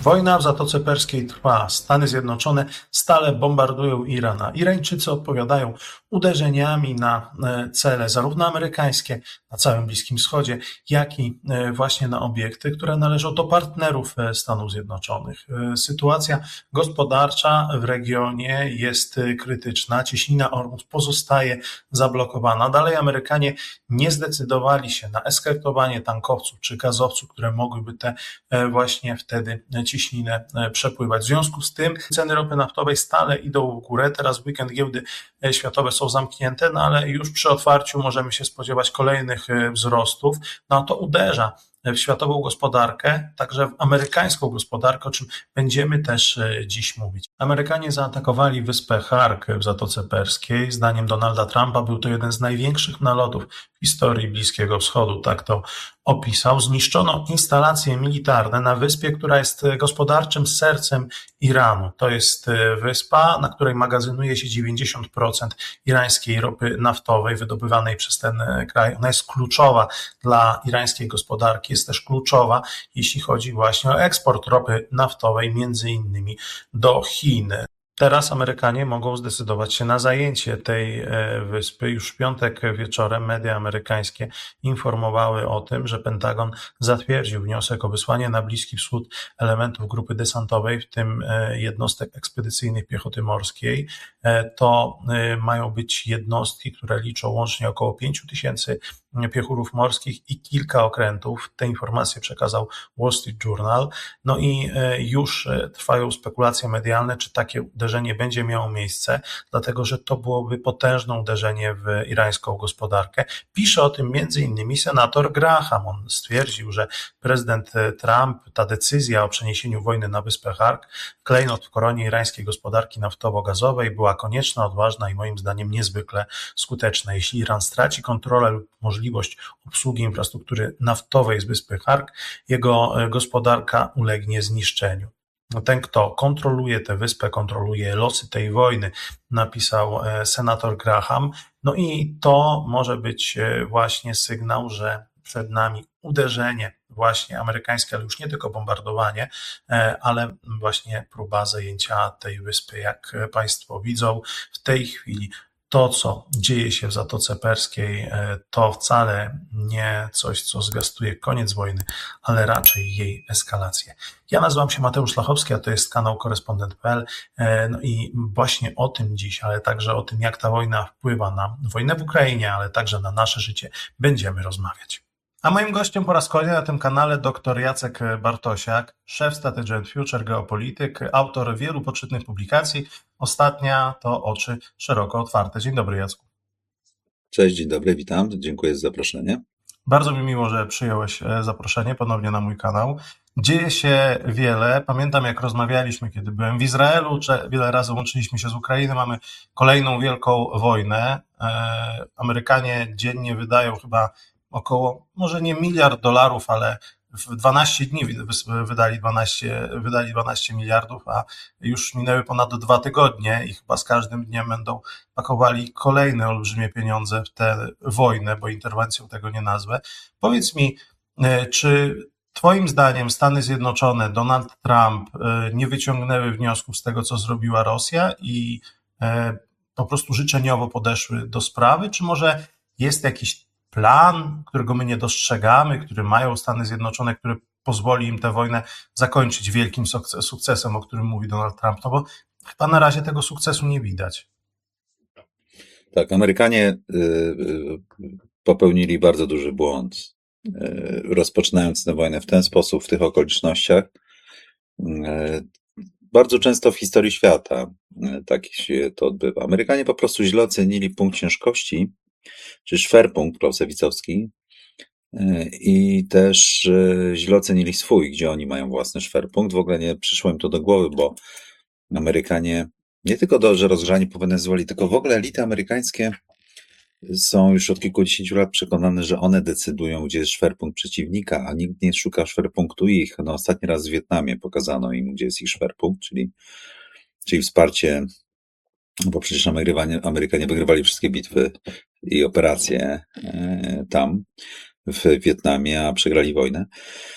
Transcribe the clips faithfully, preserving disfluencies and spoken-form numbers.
Wojna w Zatoce Perskiej trwa. Stany Zjednoczone stale bombardują Iran, a Irańczycy odpowiadają uderzeniami na cele zarówno amerykańskie na całym Bliskim Wschodzie, jak i właśnie na obiekty, które należą do partnerów Stanów Zjednoczonych. Sytuacja gospodarcza w regionie jest krytyczna. Cieśnina Ormus pozostaje zablokowana. Dalej Amerykanie nie zdecydowali się na eskortowanie tankowców czy gazowców, które mogłyby te właśnie wtedy ciśninę przepływać. W związku z tym ceny ropy naftowej stale idą w górę. Teraz w weekend giełdy światowe są zamknięte, no ale już przy otwarciu możemy się spodziewać kolejnych wzrostów. No to uderza w światową gospodarkę, także w amerykańską gospodarkę, o czym będziemy też dziś mówić. Amerykanie zaatakowali wyspę Hark w Zatoce Perskiej. Zdaniem Donalda Trumpa był to jeden z największych nalotów w historii Bliskiego Wschodu, tak to opisał. Zniszczono instalacje militarne na wyspie, która jest gospodarczym sercem Iranu. To jest wyspa, na której magazynuje się dziewięćdziesiąt procent irańskiej ropy naftowej wydobywanej przez ten kraj. Ona jest kluczowa dla irańskiej gospodarki, jest też kluczowa, jeśli chodzi właśnie o eksport ropy naftowej, między innymi do Chin. Teraz Amerykanie mogą zdecydować się na zajęcie tej wyspy. Już w piątek wieczorem media amerykańskie informowały o tym, że Pentagon zatwierdził wniosek o wysłanie na Bliski Wschód elementów grupy desantowej, w tym jednostek ekspedycyjnych piechoty morskiej. To mają być jednostki, które liczą łącznie około pięć tysięcy piechurów morskich i kilka okrętów. Te informacje przekazał Wall Street Journal. No i już trwają spekulacje medialne, czy takie uderzenie będzie miało miejsce, dlatego że to byłoby potężne uderzenie w irańską gospodarkę. Pisze o tym między innymi senator Graham. On stwierdził, że prezydent Trump, ta decyzja o przeniesieniu wojny na wyspę Hark, klejnot w koronie irańskiej gospodarki naftowo-gazowej, była konieczna, odważna i moim zdaniem niezwykle skuteczna. Jeśli Iran straci kontrolę lub możliwość obsługi infrastruktury naftowej z wyspy Hark, jego gospodarka ulegnie zniszczeniu. Ten, kto kontroluje tę wyspę, kontroluje losy tej wojny, napisał senator Graham. No i to może być właśnie sygnał, że przed nami uderzenie właśnie amerykańskie, ale już nie tylko bombardowanie, ale właśnie próba zajęcia tej wyspy. Jak Państwo widzą, w tej chwili to, co dzieje się w Zatoce Perskiej, to wcale nie coś, co zwiastuje koniec wojny, ale raczej jej eskalację. Ja nazywam się Mateusz Lachowski, a to jest kanał korespondent kropka pe el. No i właśnie o tym dziś, ale także o tym, jak ta wojna wpływa na wojnę w Ukrainie, ale także na nasze życie, będziemy rozmawiać. A moim gościem po raz kolejny na tym kanale dr Jacek Bartosiak, szef Strategy and Future, geopolityk, autor wielu poczytnych publikacji. Ostatnia to Oczy szeroko otwarte. Dzień dobry, Jacku. Cześć, dzień dobry, witam, dziękuję za zaproszenie. Bardzo mi miło, że przyjąłeś zaproszenie ponownie na mój kanał. Dzieje się wiele. Pamiętam, jak rozmawialiśmy, kiedy byłem w Izraelu, czy wiele razy łączyliśmy się z Ukrainy. Mamy kolejną wielką wojnę. Amerykanie dziennie wydają chyba około, może nie miliard dolarów, ale w dwanaście dni wydali dwanaście, wydali dwanaście miliardów, a już minęły ponad dwa tygodnie i chyba z każdym dniem będą pakowali kolejne olbrzymie pieniądze w tę wojnę, bo interwencją tego nie nazwę. Powiedz mi, czy Twoim zdaniem Stany Zjednoczone, Donald Trump nie wyciągnęły wniosków z tego, co zrobiła Rosja i po prostu życzeniowo podeszły do sprawy, czy może jest jakiś plan, którego my nie dostrzegamy, który mają Stany Zjednoczone, który pozwoli im tę wojnę zakończyć wielkim sukcesem, o którym mówi Donald Trump, no bo chyba na razie tego sukcesu nie widać. Tak, Amerykanie popełnili bardzo duży błąd, rozpoczynając tę wojnę w ten sposób, w tych okolicznościach. Bardzo często w historii świata tak się to odbywa. Amerykanie po prostu źle ocenili punkt ciężkości, czy szwerpunkt clausewicowski, i też źle ocenili swój, gdzie oni mają własny szwerpunkt. W ogóle nie przyszło im to do głowy, bo Amerykanie nie tylko dobrze rozgrzani po Wenezueli, tylko w ogóle elity amerykańskie są już od kilkudziesięciu lat przekonane, że one decydują, gdzie jest szwerpunkt przeciwnika, a nikt nie szuka szwerpunktu ich. No, ostatni raz w Wietnamie pokazano im, gdzie jest ich szwerpunkt, czyli, czyli wsparcie, bo przecież Amerykanie, Amerykanie wygrywali wszystkie bitwy i operacje tam w Wietnamie, a przegrali wojnę.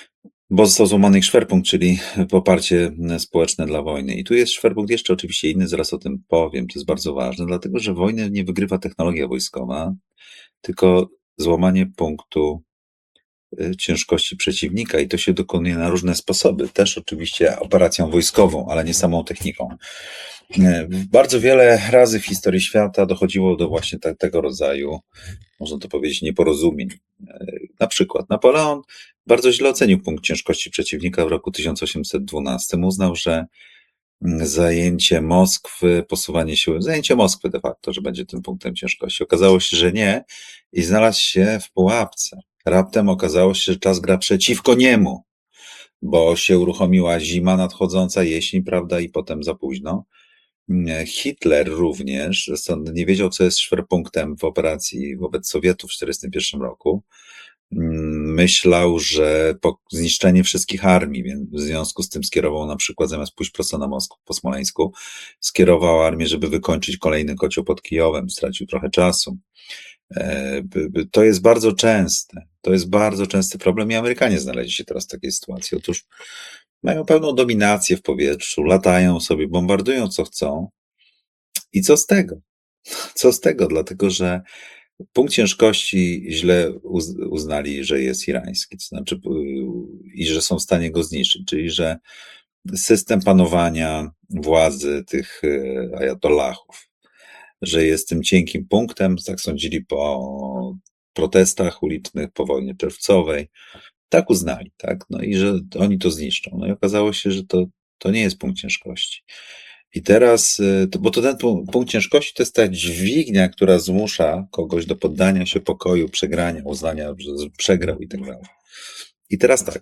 bo został złamany ich szwerpunkt, czyli poparcie społeczne dla wojny. I tu jest szwerpunkt jeszcze oczywiście inny, zaraz o tym powiem, to jest bardzo ważne, dlatego że wojnę nie wygrywa technologia wojskowa, tylko złamanie punktu ciężkości przeciwnika i to się dokonuje na różne sposoby. Też oczywiście operacją wojskową, ale nie samą techniką. Bardzo wiele razy w historii świata dochodziło do właśnie te, tego rodzaju, można to powiedzieć, nieporozumień. Na przykład Napoleon bardzo źle ocenił punkt ciężkości przeciwnika w roku tysiąc osiemset dwunastym. Uznał, że zajęcie Moskwy, posuwanie siły, zajęcie Moskwy de facto, że będzie tym punktem ciężkości. Okazało się, że nie i znalazł się w pułapce. Raptem okazało się, że czas gra przeciwko niemu, bo się uruchomiła zima nadchodząca, jesień, prawda, i potem za późno. Hitler również nie wiedział, co jest szwerpunktem w operacji wobec Sowietów w tysiąc dziewięćset czterdziestym pierwszym roku. Myślał, że po zniszczenie wszystkich armii, więc w związku z tym skierował na przykład, zamiast pójść prosto na Moskwę po Smoleńsku, skierował armię, żeby wykończyć kolejny kocioł pod Kijowem, stracił trochę czasu. To jest bardzo częste, to jest bardzo częsty problem i Amerykanie znaleźli się teraz w takiej sytuacji. Otóż mają pełną dominację w powietrzu, latają sobie, bombardują co chcą. I co z tego? Co z tego? Dlatego, że punkt ciężkości źle uznali, że jest irański, to znaczy i że są w stanie go zniszczyć, czyli że system panowania władzy tych ajatollahów, że jest tym cienkim punktem, tak sądzili po protestach ulicznych, po wojnie czerwcowej, tak uznali, tak, no i że oni to zniszczą. No i okazało się, że to, to nie jest punkt ciężkości. I teraz, bo to ten punkt ciężkości to jest ta dźwignia, która zmusza kogoś do poddania się pokoju, przegrania, uznania, że przegrał i tak dalej. I teraz tak,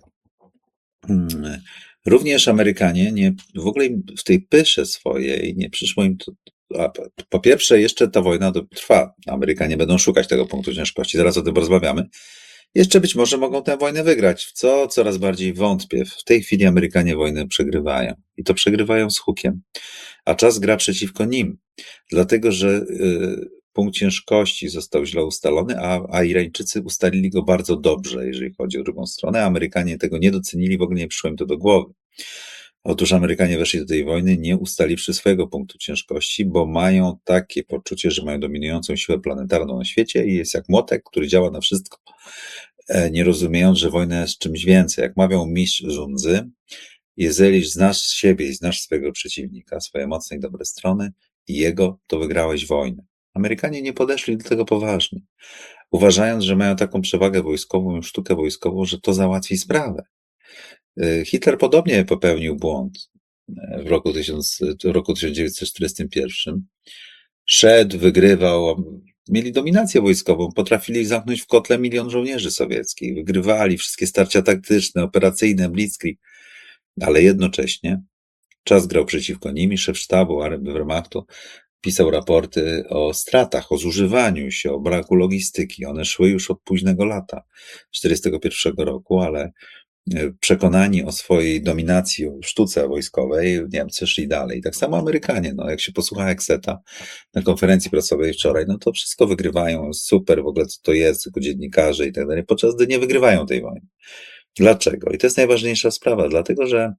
również Amerykanie nie, w ogóle w tej pysze swojej nie przyszło im to, a po pierwsze jeszcze ta wojna trwa, Amerykanie będą szukać tego punktu ciężkości, zaraz o tym porozmawiamy. Jeszcze być może mogą tę wojnę wygrać, w co coraz bardziej wątpię. W tej chwili Amerykanie wojnę przegrywają i to przegrywają z hukiem, a czas gra przeciwko nim, dlatego że y, punkt ciężkości został źle ustalony, a, a Irańczycy ustalili go bardzo dobrze, jeżeli chodzi o drugą stronę. Amerykanie tego nie docenili, w ogóle nie przyszło im to do głowy. Otóż Amerykanie weszli do tej wojny nie ustaliwszy swojego punktu ciężkości, bo mają takie poczucie, że mają dominującą siłę planetarną na świecie i jest jak młotek, który działa na wszystko, nie rozumiejąc, że wojna jest czymś więcej. Jak mawiał mistrz Żundzy, jeżeli znasz siebie i znasz swojego przeciwnika, swoje mocne i dobre strony i jego, to wygrałeś wojnę. Amerykanie nie podeszli do tego poważnie, uważając, że mają taką przewagę wojskową, sztukę wojskową, że to załatwi sprawę. Hitler podobnie popełnił błąd w roku, tysiąc, w roku tysiąc dziewięćset czterdziestym pierwszym. Szedł, wygrywał, mieli dominację wojskową, potrafili zamknąć w kotle milion żołnierzy sowieckich, wygrywali wszystkie starcia taktyczne, operacyjne, blitzkrieg, ale jednocześnie czas grał przeciwko nim i szef sztabu Wehrmachtu pisał raporty o stratach, o zużywaniu się, o braku logistyki. One szły już od późnego lata, czterdziestego pierwszego roku, ale przekonani o swojej dominacji w sztuce wojskowej, Niemcy szli dalej. Tak samo Amerykanie, no jak się posłucha Exeta na konferencji prasowej wczoraj, no to wszystko wygrywają, super, w ogóle co to jest, tylko dziennikarze i tak dalej, podczas gdy nie wygrywają tej wojny. Dlaczego? I to jest najważniejsza sprawa, dlatego że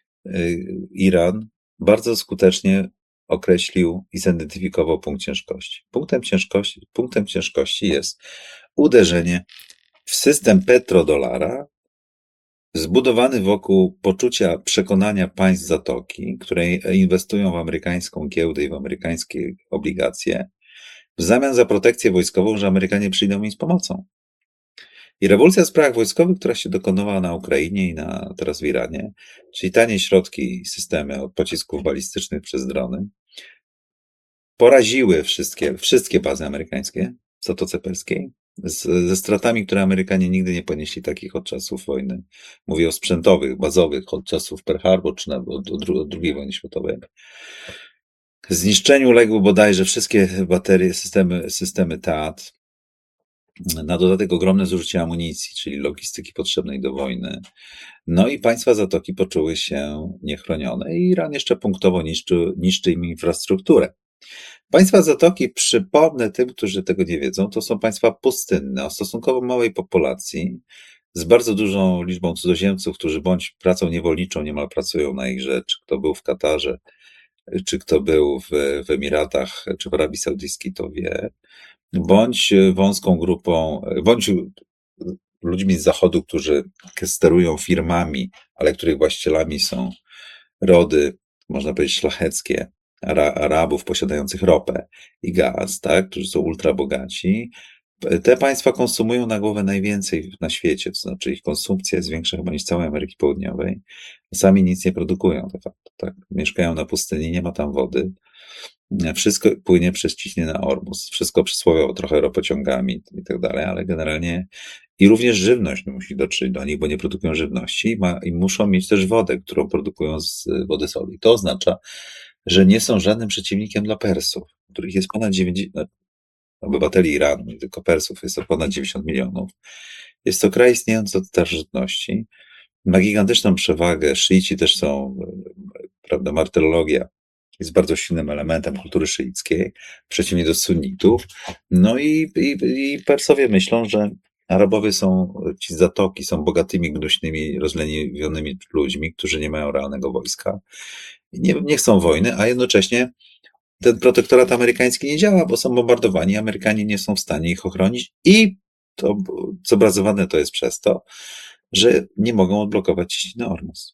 Iran bardzo skutecznie określił i zidentyfikował punkt ciężkości. Punktem ciężkości, punktem ciężkości jest uderzenie w system petrodolara, zbudowany wokół poczucia przekonania państw Zatoki, które inwestują w amerykańską giełdę i w amerykańskie obligacje, w zamian za protekcję wojskową, że Amerykanie przyjdą im z pomocą. I rewolucja w sprawach wojskowych, która się dokonywała na Ukrainie i na, teraz w Iranie, czyli tanie środki i systemy od pocisków balistycznych przez drony, poraziły wszystkie, wszystkie bazy amerykańskie w Zatoce Perskiej, z, ze stratami, które Amerykanie nigdy nie ponieśli takich od czasów wojny. Mówię o sprzętowych, bazowych, od czasów Pearl Harbor, czy nawet od, od, od drugiej wojny światowej. Zniszczeniu uległy bodajże wszystkie baterie, systemy, systemy T A T. Na dodatek ogromne zużycie amunicji, czyli logistyki potrzebnej do wojny. No i państwa Zatoki poczuły się niechronione i Iran jeszcze punktowo niszczy, niszczy im infrastrukturę. Państwa Zatoki, przypomnę tym, którzy tego nie wiedzą, to są państwa pustynne, o stosunkowo małej populacji, z bardzo dużą liczbą cudzoziemców, którzy bądź pracą niewolniczą niemal pracują na ich rzecz, kto był w Katarze, czy kto był w, w Emiratach, czy w Arabii Saudyjskiej, to wie, bądź wąską grupą, bądź ludźmi z Zachodu, którzy sterują firmami, ale których właścicielami są rody, można powiedzieć, szlacheckie, Ara- Arabów posiadających ropę i gaz, tak, którzy są ultra bogaci. Te państwa konsumują na głowę najwięcej na świecie, to znaczy ich konsumpcja jest większa chyba niż całej Ameryki Południowej. Sami nic nie produkują de facto, tak. Mieszkają na pustyni, nie ma tam wody. Wszystko płynie przez ciśnienie na Ormus. Wszystko przysłowiowo, trochę ropociągami i tak dalej, ale generalnie i również żywność musi dotrzeć do nich, bo nie produkują żywności i, ma, i muszą mieć też wodę, którą produkują z wody soli. To oznacza, że nie są żadnym przeciwnikiem dla Persów, których jest ponad dziewięćdziesiąt, obywateli Iranu, nie tylko Persów, jest to ponad dziewięćdziesiąt milionów. Jest to kraj istniejący od starożytności. Ma gigantyczną przewagę. Szyici też są, prawda, martyrologia jest bardzo silnym elementem kultury szyickiej, przeciwnie do sunnitów. No i, i, i Persowie myślą, że Arabowie są, ci z Zatoki, są bogatymi, gnuśnymi, rozleniwionymi ludźmi, którzy nie mają realnego wojska. Nie, nie chcą wojny, a jednocześnie ten protektorat amerykański nie działa, bo są bombardowani, Amerykanie nie są w stanie ich ochronić i to zobrazowane to jest przez to, że nie mogą odblokować ciśniny Ormus.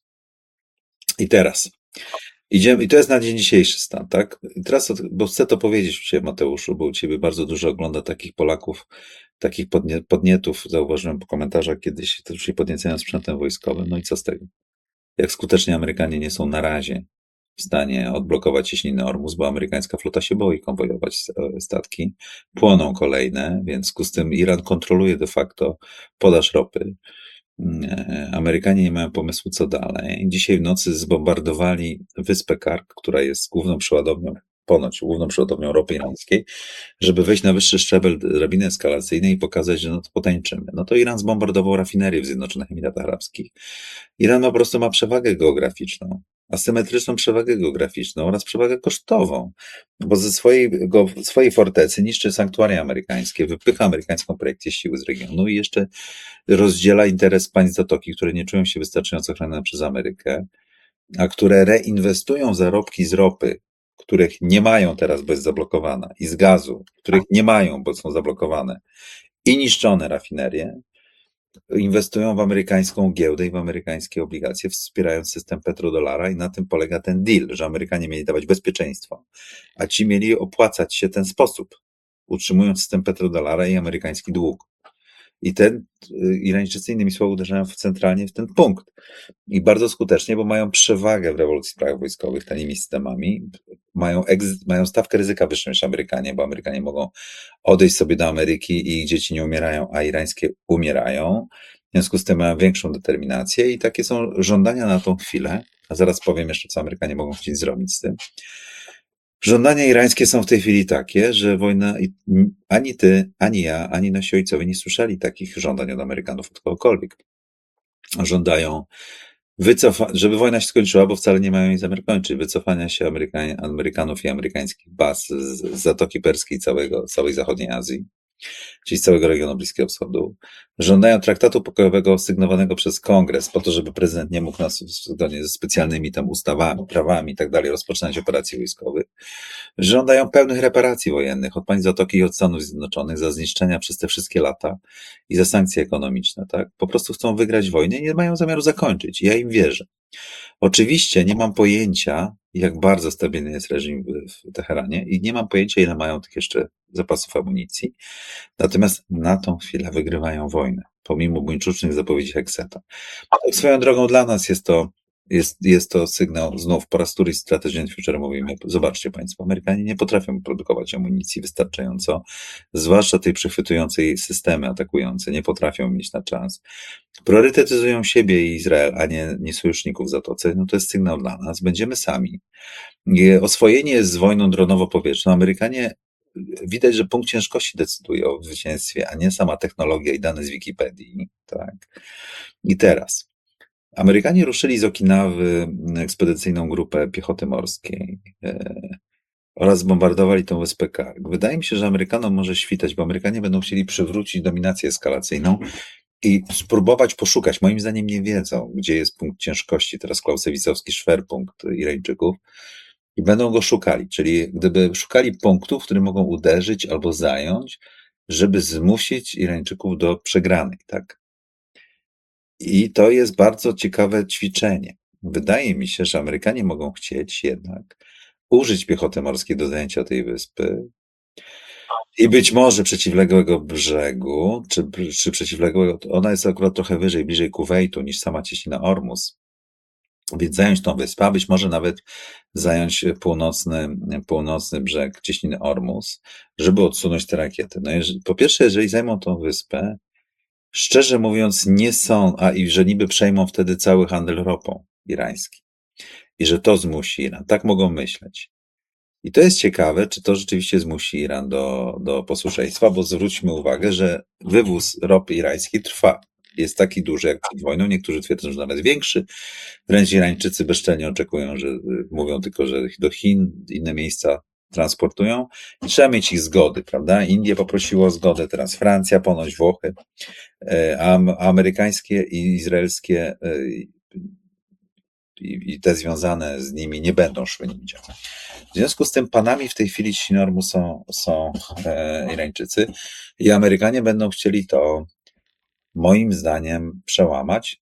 I teraz idziemy, i to jest na dzień dzisiejszy stan, tak? I teraz, bo chcę to powiedzieć u Ciebie, Mateuszu, bo u Ciebie bardzo dużo ogląda takich Polaków, takich podnie, podnietów, zauważyłem po komentarzach kiedyś, to już się podniecają sprzętem wojskowym, no i co z tego? Jak skutecznie Amerykanie nie są na razie w stanie odblokować ciśniny Ormus, bo amerykańska flota się boi konwojować statki, płoną kolejne, więc w związku z tym Iran kontroluje de facto podaż ropy. Amerykanie nie mają pomysłu, co dalej. Dzisiaj w nocy zbombardowali wyspę Kark, która jest główną przeładownią, ponoć główną przeładownią ropy irańskiej, żeby wejść na wyższy szczebel drabiny eskalacyjnej i pokazać, że no to potańczymy. No to Iran zbombardował rafinerię w Zjednoczonych Emiratach Arabskich. Iran po prostu ma przewagę geograficzną, asymetryczną przewagę geograficzną oraz przewagę kosztową, bo ze swojej, go, swojej fortecy niszczy sanktuaria amerykańskie, wypycha amerykańską projekcję siły z regionu i jeszcze rozdziela interes państw Zatoki, które nie czują się wystarczająco chronione przez Amerykę, a które reinwestują zarobki z ropy, których nie mają teraz, bo jest zablokowana, i z gazu, których nie mają, bo są zablokowane, i niszczone rafinerie, inwestują w amerykańską giełdę i w amerykańskie obligacje, wspierając system petrodolara i na tym polega ten deal, że Amerykanie mieli dawać bezpieczeństwo, a ci mieli opłacać się w ten sposób, utrzymując system petrodolara i amerykański dług. I ten Irańczycy innymi słowy uderzają w centralnie w ten punkt. I bardzo skutecznie, bo mają przewagę w rewolucji spraw wojskowych tanimi systemami, mają, egz- mają stawkę ryzyka wyższą niż Amerykanie, bo Amerykanie mogą odejść sobie do Ameryki i ich dzieci nie umierają, a irańskie umierają. W związku z tym mają większą determinację i takie są żądania na tą chwilę, a zaraz powiem jeszcze, co Amerykanie mogą chcieć zrobić z tym. Żądania irańskie są w tej chwili takie, że wojna, ani ty, ani ja, ani nasi ojcowie nie słyszeli takich żądań od Amerykanów, od kogokolwiek. Żądają wycofa, żeby wojna się skończyła, bo wcale nie mają jej zamiar kończyć, wycofania się Amerykan- Amerykanów i amerykańskich baz z, z Zatoki Perskiej, całego, całej zachodniej Azji, czyli z całego regionu Bliskiego Wschodu. Żądają traktatu pokojowego sygnowanego przez Kongres, po to, żeby prezydent nie mógł nas zgodnie ze specjalnymi tam ustawami, prawami i tak dalej rozpoczynać operacji wojskowych. Żądają pełnych reparacji wojennych od państw Zatoki i od Stanów Zjednoczonych za zniszczenia przez te wszystkie lata i za sankcje ekonomiczne, tak? Po prostu chcą wygrać wojnę i nie mają zamiaru zakończyć. Ja im wierzę. Oczywiście nie mam pojęcia, jak bardzo stabilny jest reżim w Teheranie i nie mam pojęcia, ile mają tych jeszcze zapasów amunicji. Natomiast na tą chwilę wygrywają wojnę, pomimo buńczucznych zapowiedzi Hekseta. Tak swoją drogą dla nas jest to, jest, jest to sygnał, znów po raz któryś Strategy Future mówimy, zobaczcie Państwo, Amerykanie nie potrafią produkować amunicji wystarczająco, zwłaszcza tej przechwytującej systemy atakujące, nie potrafią mieć na czas. Priorytetyzują siebie i Izrael, a nie, nie sojuszników w Zatoce, no to jest sygnał dla nas, będziemy sami. Oswojenie z wojną dronowo-powietrzną, Amerykanie widać, że punkt ciężkości decyduje o zwycięstwie, a nie sama technologia i dane z Wikipedii. Tak. I teraz Amerykanie ruszyli z Okinawy ekspedycyjną grupę piechoty morskiej e, oraz zbombardowali tą wyspę Kark. Wydaje mi się, że Amerykanom może świtać, bo Amerykanie będą chcieli przywrócić dominację eskalacyjną i spróbować poszukać. Moim zdaniem nie wiedzą, gdzie jest punkt ciężkości, teraz Clausewicowski szwerpunkt Irańczyków, i będą go szukali, czyli gdyby szukali punktów, w którym mogą uderzyć albo zająć, żeby zmusić Irańczyków do przegranej, tak? I to jest bardzo ciekawe ćwiczenie. Wydaje mi się, że Amerykanie mogą chcieć jednak użyć piechoty morskiej do zajęcia tej wyspy i być może przeciwległego brzegu, czy, czy przeciwległego, ona jest akurat trochę wyżej, bliżej Kuwejtu niż sama cieśnina Ormus, więc zająć tą wyspę, a być może nawet zająć północny, północny brzeg cieśniny Ormus, żeby odsunąć te rakiety. No jeżeli, po pierwsze, jeżeli zajmą tą wyspę, szczerze mówiąc nie są, a i że niby przejmą wtedy cały handel ropą irański i że to zmusi Iran. Tak mogą myśleć. I to jest ciekawe, czy to rzeczywiście zmusi Iran do, do posłuszeństwa, bo zwróćmy uwagę, że wywóz ropy irańskiej trwa. Jest taki duży jak przed wojną. Niektórzy twierdzą, że nawet większy. Wręcz Irańczycy bezczelnie oczekują, że mówią tylko, że do Chin, inne miejsca transportują i trzeba mieć ich zgody, prawda? Indie poprosiło o zgodę, teraz Francja, ponoć Włochy, a amerykańskie i izraelskie i te związane z nimi nie będą szły nigdzie. W związku z tym panami w tej chwili Sinormu są, są e, Irańczycy i Amerykanie będą chcieli to moim zdaniem przełamać,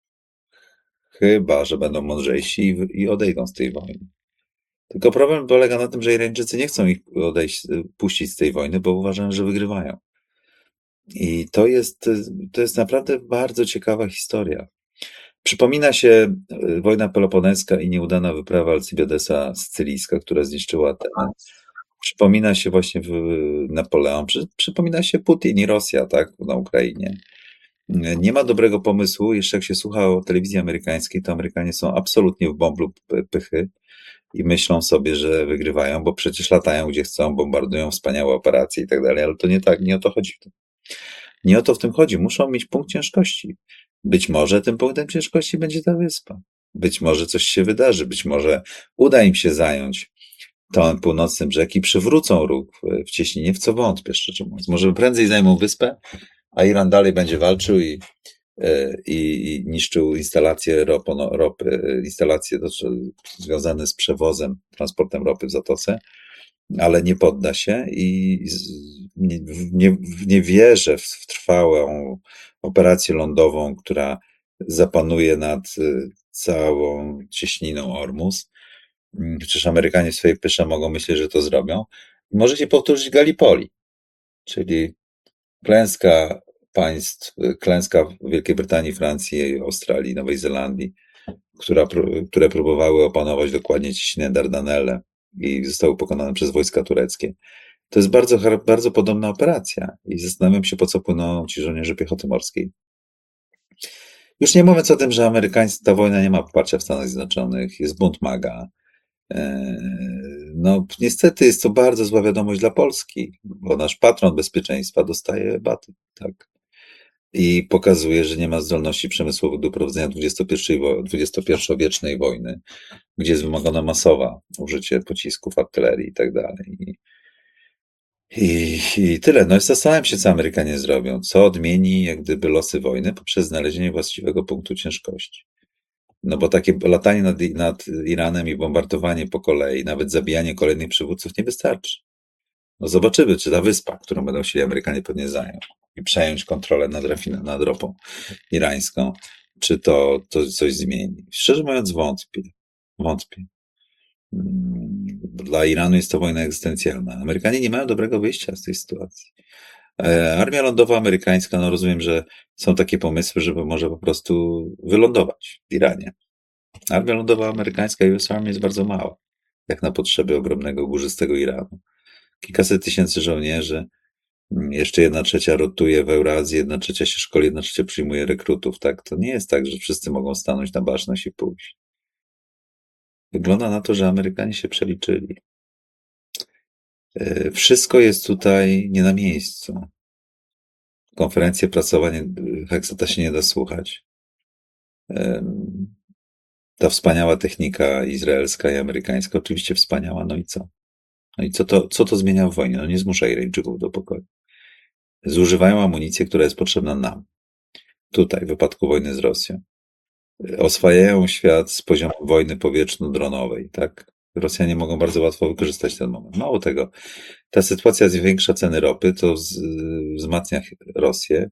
chyba że będą mądrzejsi i, i odejdą z tej wojny. Tylko problem polega na tym, że Irańczycy nie chcą ich odejść, puścić z tej wojny, bo uważają, że wygrywają. I to jest, to jest naprawdę bardzo ciekawa historia. Przypomina się wojna peloponeska i nieudana wyprawa Alcibadesa Sycylijska, która zniszczyła Atenę. Przypomina się właśnie Napoleon, przypomina się Putin i Rosja, tak, na Ukrainie. Nie ma dobrego pomysłu, jeszcze jak się słucha o telewizji amerykańskiej, to Amerykanie są absolutnie w bąblu pychy i myślą sobie, że wygrywają, bo przecież latają gdzie chcą, bombardują wspaniałe operacje i tak dalej, ale to nie tak, nie o to chodzi. Nie o to w tym chodzi, muszą mieć punkt ciężkości. Być może tym punktem ciężkości będzie ta wyspa. Być może coś się wydarzy, być może uda im się zająć ten północny brzeg i przywrócą ruch w cieśninie, w co wątpię, szczerze mówiąc. Może prędzej zajmą wyspę, a Iran dalej będzie walczył i, i, i niszczył instalacje ropy, ropy instalacje do, związane z przewozem, transportem ropy w Zatoce, ale nie podda się i nie, nie, nie wierzę w trwałą operację lądową, która zapanuje nad całą cieśniną Ormus. Przecież Amerykanie w swojej pysze mogą myśleć, że to zrobią. Może się powtórzyć Gallipoli, czyli klęska państw, klęska Wielkiej Brytanii, Francji, Australii, Nowej Zelandii, która, które próbowały opanować dokładnie cieśninę Dardanelle i zostały pokonane przez wojska tureckie. To jest bardzo, bardzo podobna operacja i zastanawiam się, po co płyną ci żołnierze piechoty morskiej. Już nie mówiąc o tym, że amerykańska ta wojna nie ma poparcia w Stanach Zjednoczonych, jest bunt MAGA. No niestety jest to bardzo zła wiadomość dla Polski, bo nasz patron bezpieczeństwa dostaje baty, tak? I pokazuje, że nie ma zdolności przemysłowych do prowadzenia dwudziestopierwowiecznej wojny, gdzie jest wymagana masowa użycie pocisków, artylerii i tak dalej. I, I tyle. No i zastanawiam się, co Amerykanie zrobią. Co odmieni jak gdyby losy wojny poprzez znalezienie właściwego punktu ciężkości. No bo takie latanie nad, nad Iranem i bombardowanie po kolei, nawet zabijanie kolejnych przywódców nie wystarczy. No zobaczymy, czy ta wyspa, którą będą chcieli Amerykanie pewnie zająć i przejąć kontrolę nad, rafin- nad ropą irańską, czy to, to coś zmieni. Szczerze mówiąc wątpię. Wątpię. Dla Iranu jest to wojna egzystencjalna. Amerykanie nie mają dobrego wyjścia z tej sytuacji. Armia lądowa amerykańska, no rozumiem, że są takie pomysły, żeby może po prostu wylądować w Iranie. Armia lądowa amerykańska U S Army jest bardzo mała, jak na potrzeby ogromnego, górzystego Iranu. Kilkaset tysięcy żołnierzy, jeszcze jedna trzecia rotuje w Eurazji, jedna trzecia się szkoli, jedna trzecia przyjmuje rekrutów, tak? To nie jest tak, że wszyscy mogą stanąć na baczność i pójść. Wygląda na to, że Amerykanie się przeliczyli. Wszystko jest tutaj nie na miejscu. Konferencje prasowe, Hekseta się nie da słuchać. Ta wspaniała technika izraelska i amerykańska, oczywiście wspaniała, no i co? No i co to, co to zmienia w wojnie? No nie zmusza Irańczyków do pokoju. Zużywają amunicję, która jest potrzebna nam. tutaj w wypadku wojny z Rosją. Oswajają świat z poziomu wojny powietrzno-dronowej, tak? Rosjanie mogą bardzo łatwo wykorzystać ten moment. Mało tego, ta sytuacja zwiększa ceny ropy, to wzmacnia Rosję.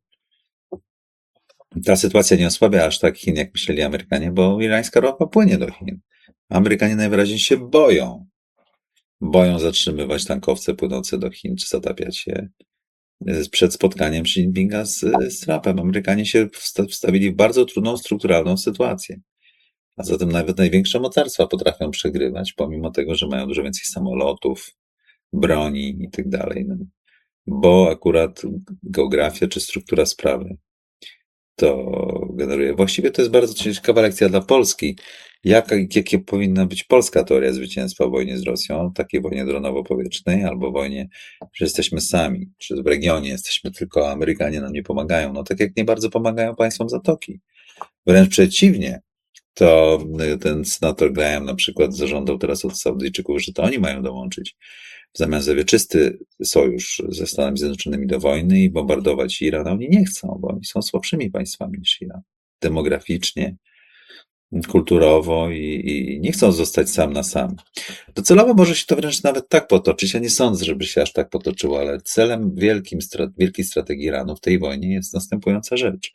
Ta sytuacja nie osłabia aż tak Chin, jak myśleli Amerykanie, bo irańska ropa płynie do Chin. Amerykanie najwyraźniej się boją. Boją zatrzymywać tankowce płynące do Chin, czy zatapiać je. Przed spotkaniem Xi Jinpinga z, z Trumpem Amerykanie się wstawili w bardzo trudną, strukturalną sytuację. A zatem nawet największe mocarstwa potrafią przegrywać, pomimo tego, że mają dużo więcej samolotów, broni i tak dalej. No, bo akurat geografia czy struktura sprawy to generuje. Właściwie to jest bardzo ciekawa lekcja dla Polski. Jaka, jaka powinna być polska teoria zwycięstwa w wojnie z Rosją, takiej wojnie dronowo-powietrznej, albo wojnie, że jesteśmy sami, czy w regionie jesteśmy tylko, a Amerykanie nam nie pomagają. No tak jak nie bardzo pomagają państwom Zatoki. Wręcz przeciwnie, to ten senator Graham na przykład zażądał teraz od Saudyjczyków, że to oni mają dołączyć w zamian za wieczysty sojusz ze Stanami Zjednoczonymi do wojny i bombardować Iran. A oni nie chcą, bo oni są słabszymi państwami niż Iran. Demograficznie, kulturowo i, i nie chcą zostać sam na sam. Docelowo może się to wręcz nawet tak potoczyć. Ja nie sądzę, żeby się aż tak potoczyło, ale celem wielkim, wielkiej strategii Iranu w tej wojnie jest następująca rzecz.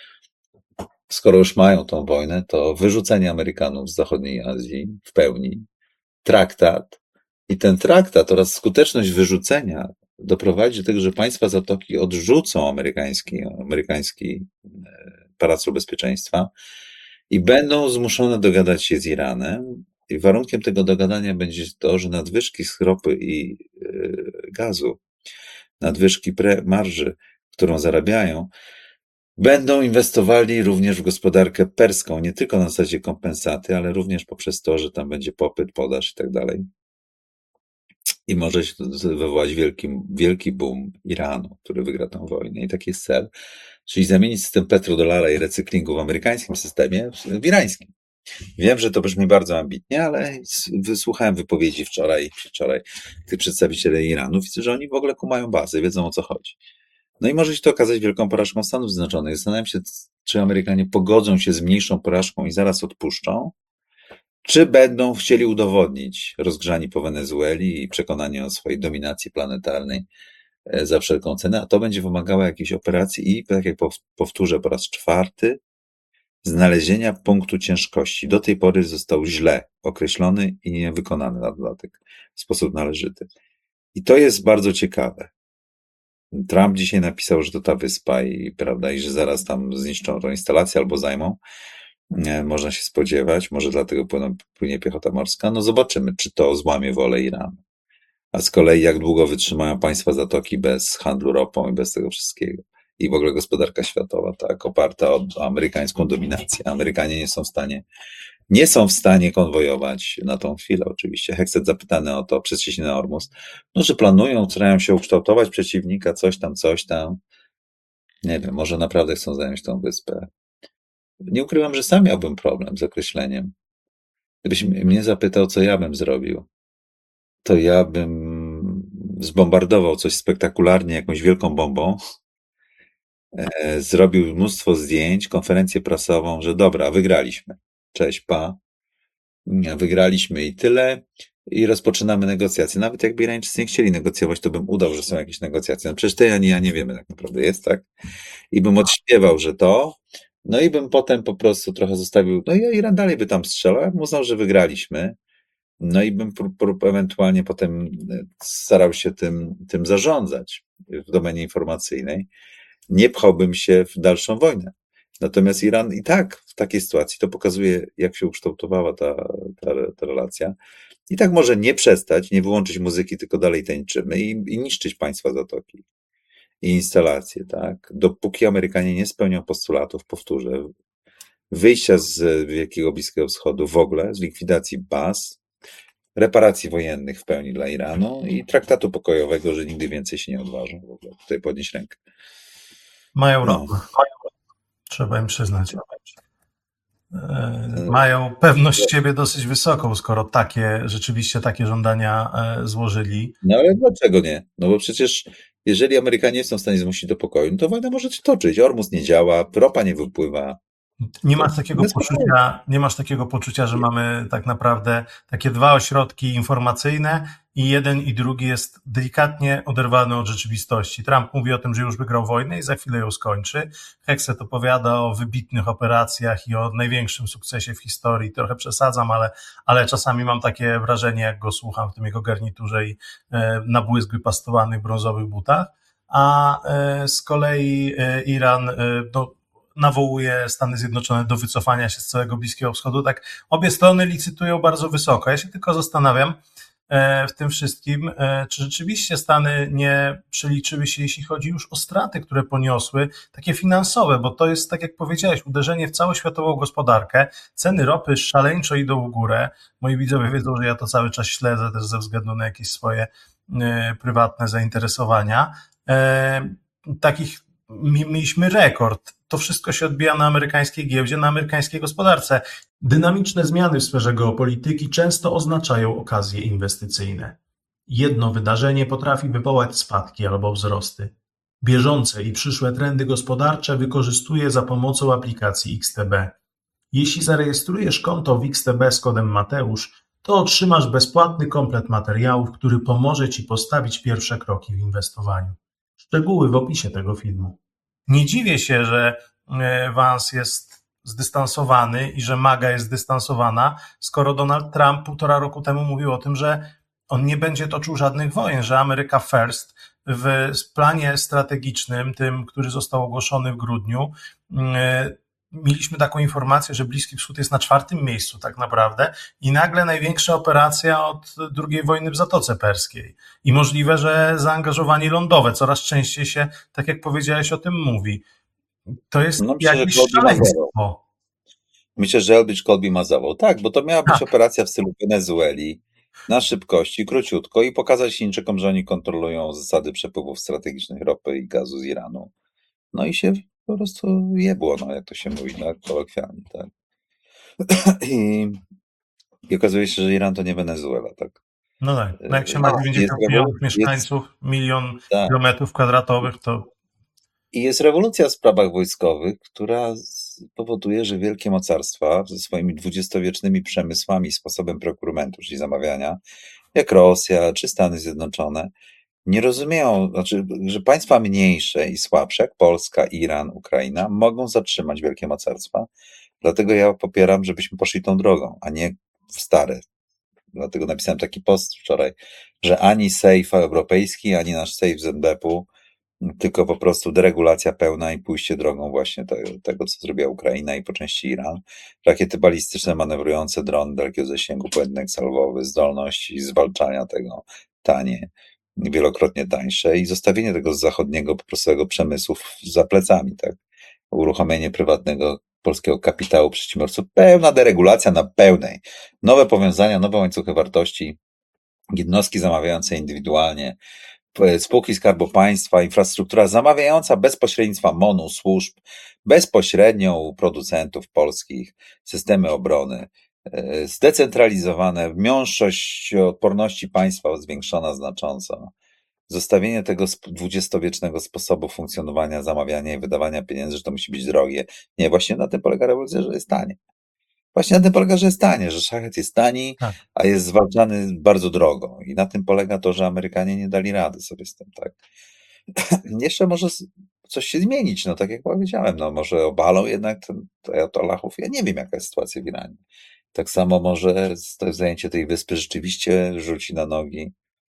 Skoro już mają tą wojnę, to wyrzucenie Amerykanów z zachodniej Azji w pełni, traktat i ten traktat oraz skuteczność wyrzucenia doprowadzi do tego, że państwa Zatoki odrzucą amerykański, amerykański parasol bezpieczeństwa i będą zmuszone dogadać się z Iranem. I warunkiem tego dogadania będzie to, że nadwyżki z ropy i gazu, nadwyżki pre- marży, którą zarabiają, będą inwestowali również w gospodarkę perską, nie tylko na zasadzie kompensaty, ale również poprzez to, że tam będzie popyt, podaż i tak dalej. I może się wywołać wielki, wielki boom Iranu, który wygra tę wojnę. I taki jest cel. Czyli zamienić system petrodolara i recyklingu w amerykańskim systemie w irańskim. Wiem, że to brzmi bardzo ambitnie, ale wysłuchałem wypowiedzi wczoraj, wczoraj tych przedstawicieli Iranu. Widzę, że oni w ogóle kumają bazę, wiedzą o co chodzi. No i może się to okazać wielką porażką Stanów Zjednoczonych. Zastanawiam się, czy Amerykanie pogodzą się z mniejszą porażką i zaraz odpuszczą, czy będą chcieli udowodnić, rozgrzani po Wenezueli i przekonani o swojej dominacji planetarnej za wszelką cenę, a to będzie wymagało jakiejś operacji i, tak jak powtórzę po raz czwarty, znalezienia punktu ciężkości. Do tej pory został źle określony i nie wykonany na dodatek w sposób należyty. I to jest bardzo ciekawe. Trump dzisiaj napisał, że to ta wyspa i, prawda, i że zaraz tam zniszczą tą instalację albo zajmą. Nie, można się spodziewać, może dlatego płyną, płynie piechota morska. No zobaczymy, czy to złamie wolę Iranu. A z kolei jak długo wytrzymają państwa Zatoki bez handlu ropą i bez tego wszystkiego. I w ogóle gospodarka światowa, tak, oparta o amerykańską dominację. Amerykanie nie są w stanie, nie są w stanie konwojować na tą chwilę oczywiście. Hexet zapytany o to przez cieśninę Ormus, no, że planują, starają się ukształtować przeciwnika, coś tam, coś tam. Nie wiem, może naprawdę chcą zająć tą wyspę. Nie ukrywam, że sam miałbym problem z określeniem. Gdybyś mnie zapytał, co ja bym zrobił, to ja bym zbombardował coś spektakularnie, jakąś wielką bombą, e, zrobił mnóstwo zdjęć, konferencję prasową, że dobra, wygraliśmy. Cześć, pa. Wygraliśmy i tyle. I rozpoczynamy negocjacje. Nawet jakby Irańczycy nie chcieli negocjować, to bym udał, że są jakieś negocjacje. No przecież ty ani ja nie wiemy, tak naprawdę jest, tak? I bym odśpiewał, że to. No i bym potem po prostu trochę zostawił, no i Iran dalej by tam strzelał, ja bym uznał, że wygraliśmy. No i bym prób, prób ewentualnie potem starał się tym, tym zarządzać w domenie informacyjnej. Nie pchałbym się w dalszą wojnę. Natomiast Iran i tak w takiej sytuacji to pokazuje, jak się ukształtowała ta, ta, ta relacja. I tak może nie przestać, nie wyłączyć muzyki, tylko dalej tańczymy i, i niszczyć państwa Zatoki i instalacje, tak? Dopóki Amerykanie nie spełnią postulatów, powtórzę, wyjścia z Wielkiego Bliskiego Wschodu w ogóle, z likwidacji baz, reparacji wojennych w pełni dla Iranu i traktatu pokojowego, że nigdy więcej się nie odważą w ogóle tutaj podnieść rękę. Mają no. rok. Trzeba im przyznać. Mają pewność siebie dosyć wysoką, skoro takie, rzeczywiście takie żądania złożyli. No ale dlaczego nie? No bo przecież Jeżeli Amerykanie nie są w stanie zmusić do pokoju, no to wojna może się toczyć. Ormus nie działa, ropa nie wypływa. Nie To masz takiego bez pokoju. poczucia, nie masz takiego poczucia, że mamy tak naprawdę takie dwa ośrodki informacyjne i jeden i drugi jest delikatnie oderwany od rzeczywistości. Trump mówi o tym, że już wygrał wojnę i za chwilę ją skończy. Hexet opowiada o wybitnych operacjach i o największym sukcesie w historii. Trochę przesadzam, ale, ale czasami mam takie wrażenie, jak go słucham w tym jego garniturze i e, na błysk wypastowanych brązowych butach. A e, z kolei e, Iran e, no, nawołuje Stany Zjednoczone do wycofania się z całego Bliskiego Wschodu. Tak, obie strony licytują bardzo wysoko. Ja się tylko zastanawiam w tym wszystkim, czy rzeczywiście Stany nie przeliczyły się, jeśli chodzi już o straty, które poniosły, takie finansowe, bo to jest, tak jak powiedziałeś, uderzenie w całą światową gospodarkę. Ceny ropy szaleńczo idą w górę. Moi widzowie wiedzą, że ja to cały czas śledzę też ze względu na jakieś swoje prywatne zainteresowania. Takich mieliśmy rekord. To wszystko się odbija na amerykańskiej giełdzie, na amerykańskiej gospodarce. Dynamiczne zmiany w sferze geopolityki często oznaczają okazje inwestycyjne. Jedno wydarzenie potrafi wywołać spadki albo wzrosty. Bieżące i przyszłe trendy gospodarcze wykorzystuje za pomocą aplikacji X T B. Jeśli zarejestrujesz konto w X T B z kodem Mateusz, to otrzymasz bezpłatny komplet materiałów, który pomoże Ci postawić pierwsze kroki w inwestowaniu. Szczegóły w opisie tego filmu. Nie dziwię się, że Vance jest zdystansowany i że MAGA jest zdystansowana, skoro Donald Trump półtora roku temu mówił o tym, że on nie będzie toczył żadnych wojen, że America First w planie strategicznym, tym, który został ogłoszony w grudniu, mieliśmy taką informację, że Bliski Wschód jest na czwartym miejscu tak naprawdę i nagle największa operacja od drugiej wojny w Zatoce Perskiej. I możliwe, że zaangażowanie lądowe coraz częściej się, tak jak powiedziałeś, o tym mówi. To jest No, myślę, jakieś że Colby ma zawał. szaleństwo. Myślę, że Elbridge Colby ma zawał. Tak, bo to miała być Tak. operacja w stylu Wenezueli, na szybkości, króciutko i pokazać Chińczykom, że oni kontrolują zasady przepływów strategicznych ropy i gazu z Iranu. No i się po prostu jebło, no jak to się mówi, tak, kolokwialnie, tak. I, I okazuje się, że Iran to nie Wenezuela, tak. No tak, no jak się ma dziewięćdziesiąt Jest, milionów jest, mieszkańców, milion tak. kilometrów kwadratowych, to I jest rewolucja w sprawach wojskowych, która powoduje, że wielkie mocarstwa ze swoimi dwudziestowiecznymi przemysłami, sposobem prokurumentu, czyli zamawiania, jak Rosja czy Stany Zjednoczone, nie rozumieją, znaczy, że państwa mniejsze i słabsze, jak Polska, Iran, Ukraina, mogą zatrzymać wielkie mocarstwa. Dlatego ja popieram, żebyśmy poszli tą drogą, a nie w stare. Dlatego napisałem taki post wczoraj, że ani safe europejski, ani nasz safe z N B P-u, tylko po prostu deregulacja pełna i pójście drogą właśnie tego, tego, co zrobiła Ukraina i po części Iran. Rakiety balistyczne manewrujące, dron dalekiego zasięgu, pojedynek salwowy, zdolności zwalczania tego tanie, wielokrotnie tańsze i zostawienie tego zachodniego po prostu tego przemysłu za plecami, tak? Uruchomienie prywatnego polskiego kapitału przedsiębiorców, pełna deregulacja na pełnej. Nowe powiązania, nowe łańcuchy wartości, jednostki zamawiające indywidualnie, spółki Skarbu Państwa, infrastruktura zamawiająca bez pośrednictwa MON-u, służb, bezpośrednio u producentów polskich, systemy obrony, zdecentralizowane, wiąższość odporności państwa zwiększona znacząco, zostawienie tego dwudziestowiecznego sposobu funkcjonowania, zamawiania i wydawania pieniędzy, że to musi być drogie. Nie, właśnie na tym polega rewolucja, że jest tanie. Właśnie na tym polega, że jest tanie, że szachet jest tani, tak. a jest zwalczany bardzo drogo. I na tym polega to, że Amerykanie nie dali rady sobie z tym, tak. Jeszcze może coś się zmienić, no tak jak powiedziałem, no może obalą jednak ten ajatollahów. Ja nie wiem, jaka jest sytuacja w Iranie. Tak samo może to zajęcie tej wyspy rzeczywiście rzuci na nogi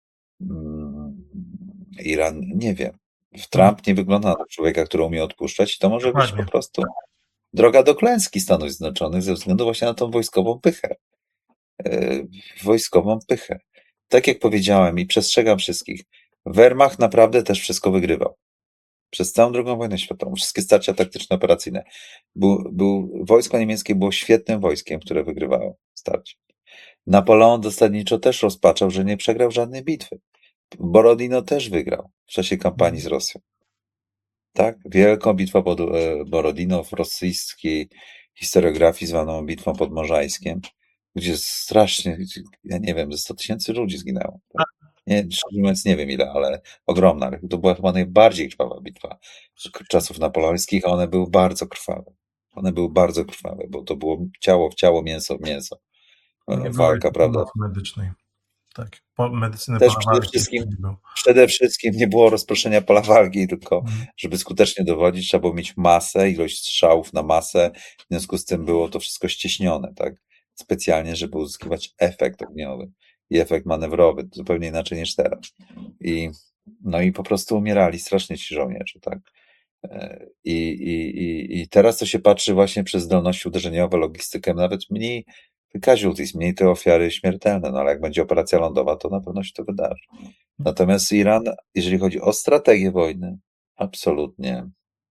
Iran, nie wiem. Trump nie wygląda na człowieka, który umie odpuszczać i to może Dokładnie. być po prostu droga do klęski Stanów Zjednoczonych ze względu właśnie na tą wojskową pychę. Yy, wojskową pychę. Tak jak powiedziałem i przestrzegam wszystkich, Wehrmacht naprawdę też wszystko wygrywał. Przez całą drugą wojnę światową, wszystkie starcia taktyczne, operacyjne. Był, był, wojsko niemieckie było świetnym wojskiem, które wygrywało starcie. Napoleon zasadniczo też rozpaczał, że nie przegrał żadnej bitwy. Borodino też wygrał w czasie kampanii z Rosją. Tak? Wielką bitwę pod Borodino w rosyjskiej historiografii zwaną bitwą pod Możajskiem, gdzie strasznie, ja nie wiem, ze sto tysięcy ludzi zginęło. Tak? Nie, szczerze mówiąc, nie wiem ile, ale ogromna. To była chyba najbardziej krwawa bitwa z k- czasów napoleońskich, a one były bardzo krwawe. One były bardzo krwawe, bo to było ciało w ciało, mięso w mięso. Nie E, było Walka, jeszcze prawda? pomocy medycznej. Tak. Po, medycyny Też pola przede walki jeszcze wszystkim, nie było. przede wszystkim nie było rozproszenia pola walki, tylko Mhm. żeby skutecznie dowodzić, trzeba było mieć masę, ilość strzałów na masę. W związku z tym było to wszystko ścieśnione, tak? Specjalnie, żeby uzyskiwać efekt ogniowy i efekt manewrowy, zupełnie inaczej niż teraz. I, no i po prostu umierali strasznie ci żołnierze, tak? E, I, i, i, I teraz to się patrzy właśnie przez zdolności uderzeniowe, logistykę, nawet mniej casualties, mniej te ofiary śmiertelne, no ale jak będzie operacja lądowa, to na pewno się to wydarzy. Natomiast Iran, jeżeli chodzi o strategię wojny, absolutnie,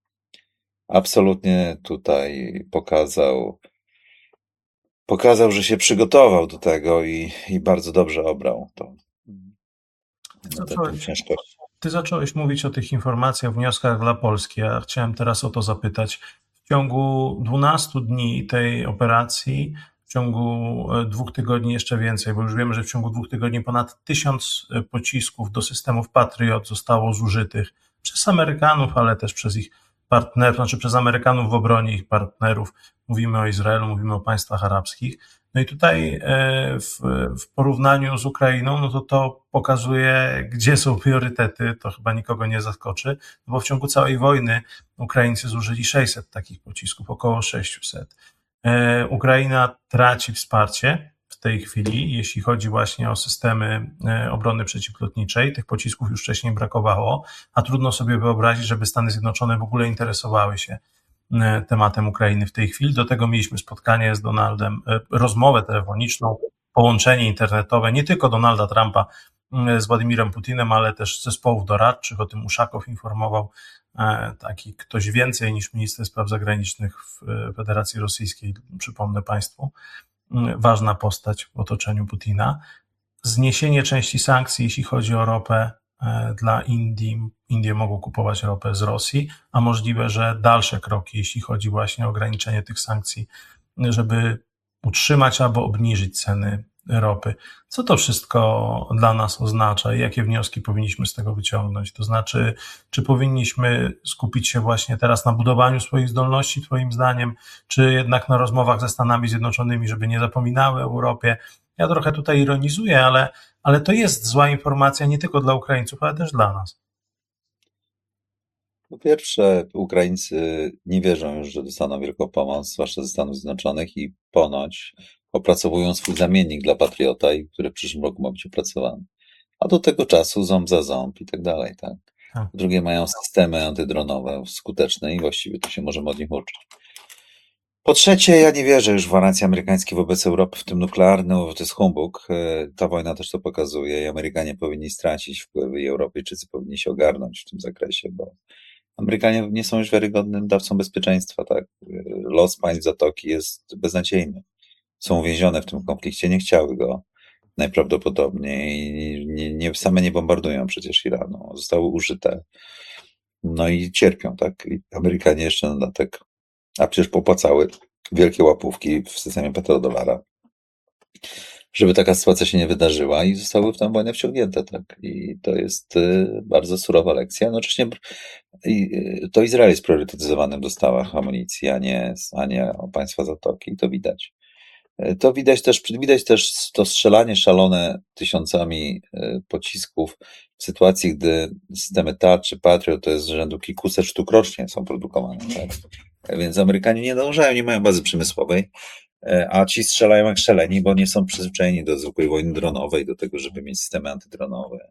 absolutnie tutaj pokazał, pokazał, że się przygotował do tego i, i bardzo dobrze obrał to, ten punkt Zacząłeś, ciężkości. ty zacząłeś mówić o tych informacjach, wnioskach dla Polski. Ja chciałem teraz o to zapytać. W ciągu dwunastu dni tej operacji, w ciągu e, dwóch tygodni jeszcze więcej, bo już wiemy, że w ciągu dwóch tygodni ponad tysiąc e, pocisków do systemów Patriot zostało zużytych przez Amerykanów, ale też przez ich partnerów, znaczy przez Amerykanów w obronie ich partnerów. Mówimy o Izraelu, mówimy o państwach arabskich. No i tutaj e, w, w porównaniu z Ukrainą, no to to pokazuje, gdzie są priorytety, to chyba nikogo nie zaskoczy, bo w ciągu całej wojny Ukraińcy zużyli sześćset takich pocisków, około sześćset. E, Ukraina traci wsparcie w tej chwili, jeśli chodzi właśnie o systemy e, obrony przeciwlotniczej. Tych pocisków już wcześniej brakowało, a trudno sobie wyobrazić, żeby Stany Zjednoczone w ogóle interesowały się e, tematem Ukrainy w tej chwili. Do tego mieliśmy spotkanie z Donaldem, e, rozmowę telefoniczną, połączenie internetowe, nie tylko Donalda Trumpa e, z Władimirem Putinem, ale też zespołów doradczych, o tym Uszakow informował, e, taki ktoś więcej niż minister spraw zagranicznych w e, Federacji Rosyjskiej, przypomnę Państwu, e, ważna postać w otoczeniu Putina. Zniesienie części sankcji, jeśli chodzi o ropę e, dla Indii. Indie mogą kupować ropę z Rosji, a możliwe, że dalsze kroki, jeśli chodzi właśnie o ograniczenie tych sankcji, żeby utrzymać albo obniżyć ceny ropy. Co to wszystko dla nas oznacza i jakie wnioski powinniśmy z tego wyciągnąć? To znaczy, czy powinniśmy skupić się właśnie teraz na budowaniu swoich zdolności, Twoim zdaniem, czy jednak na rozmowach ze Stanami Zjednoczonymi, żeby nie zapominały o Europie? Ja trochę tutaj ironizuję, ale, ale to jest zła informacja nie tylko dla Ukraińców, ale też dla nas. Po pierwsze, Ukraińcy nie wierzą już, że dostaną wielką pomoc, zwłaszcza ze Stanów Zjednoczonych i ponoć opracowują swój zamiennik dla Patriota, i który w przyszłym roku ma być opracowany. A do tego czasu ząb za ząb i tak dalej, tak. Tak. Po drugie, mają systemy antydronowe skuteczne i właściwie to się możemy od nich uczyć. Po trzecie, ja nie wierzę już w gwarancje amerykańskie wobec Europy, w tym nuklearne, bo to jest humbug. E, Ta wojna też to pokazuje i Amerykanie powinni stracić wpływy i Europejczycy powinni się ogarnąć w tym zakresie, bo Amerykanie nie są już wiarygodnym dawcą bezpieczeństwa, tak? E, Los państw Zatoki jest beznadziejny. Są uwięzione w tym konflikcie, nie chciały go najprawdopodobniej i nie, nie, same nie bombardują przecież Iranu. Zostały użyte. No i cierpią, tak? I Amerykanie jeszcze na dodatek, a przecież popłacały wielkie łapówki w systemie petrodolara, żeby taka sytuacja się nie wydarzyła i zostały w tę wojnę wciągnięte, tak? I to jest y, bardzo surowa lekcja. Jednocześnie i, y, to Izrael jest priorytetyzowany w dostawach amunicji, a nie, a nie o państwa Zatoki i to widać. Y, To widać też, widać też to strzelanie szalone tysiącami y, pocisków w sytuacji, gdy systemy T A D czy Patriot to jest z rzędu kilkuset sztuk rocznie są produkowane, tak? Więc Amerykanie nie dążają, nie mają bazy przemysłowej, e, a ci strzelają jak szaleni, bo nie są przyzwyczajeni do zwykłej wojny dronowej, do tego, żeby mieć systemy antydronowe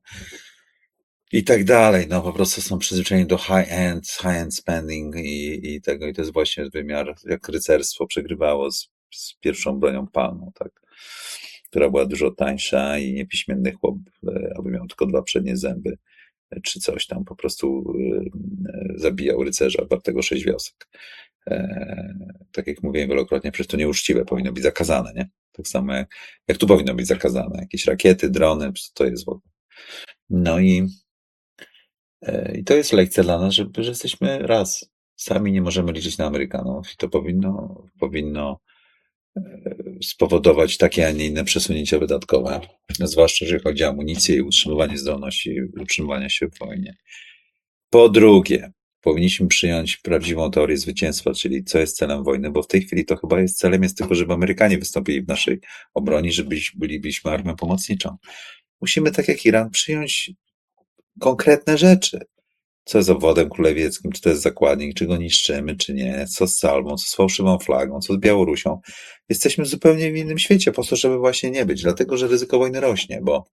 i tak dalej. No po prostu są przyzwyczajeni do high-end, high-end spending i, i tego, i to jest właśnie wymiar, jak rycerstwo przegrywało z, z pierwszą bronią palną, tak, która była dużo tańsza i niepiśmienny chłop, e, aby miał tylko dwa przednie zęby, e, czy coś tam, po prostu e, e, zabijał rycerza wartego sześć wiosek. E, tak jak mówiłem wielokrotnie, przecież to nieuczciwe, powinno być zakazane, nie? Tak samo jak, jak tu powinno być zakazane. Jakieś rakiety, drony, to jest w ogóle. No i, e, i to jest lekcja dla nas, że, że jesteśmy raz. Sami nie możemy liczyć na Amerykanów i to powinno, powinno spowodować takie, a nie inne przesunięcia wydatkowe, zwłaszcza jeżeli chodzi o amunicję i utrzymywanie zdolności utrzymywania się w wojnie. Po drugie, powinniśmy przyjąć prawdziwą teorię zwycięstwa, czyli co jest celem wojny, bo w tej chwili to chyba jest celem jest tylko, żeby Amerykanie wystąpili w naszej obronie, żeby bylibyśmy armią pomocniczą. Musimy, tak jak Iran, przyjąć konkretne rzeczy. Co jest obwodem królewieckim, czy to jest zakładnik, czy go niszczymy, czy nie, co z Salmą, co z fałszywą flagą, co z Białorusią. Jesteśmy zupełnie w innym świecie, po to, żeby właśnie nie być, dlatego, że ryzyko wojny rośnie, bo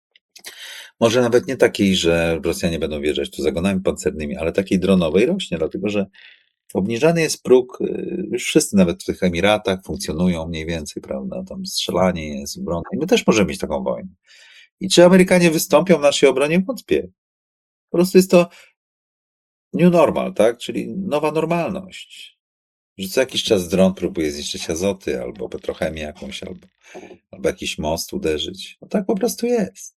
może nawet nie takiej, że Rosjanie będą wjeżdżać tu zagonami pancernymi, ale takiej dronowej rośnie, dlatego, że obniżany jest próg, już wszyscy nawet w tych Emiratach funkcjonują mniej więcej, prawda, tam strzelanie jest, broń, i my też możemy mieć taką wojnę. I czy Amerykanie wystąpią w naszej obronie? Wątpię. Po prostu jest to new normal, tak? Czyli nowa normalność. Że co jakiś czas dron próbuje zniszczyć Azoty, albo petrochemię jakąś, albo, albo jakiś most uderzyć. No tak po prostu jest.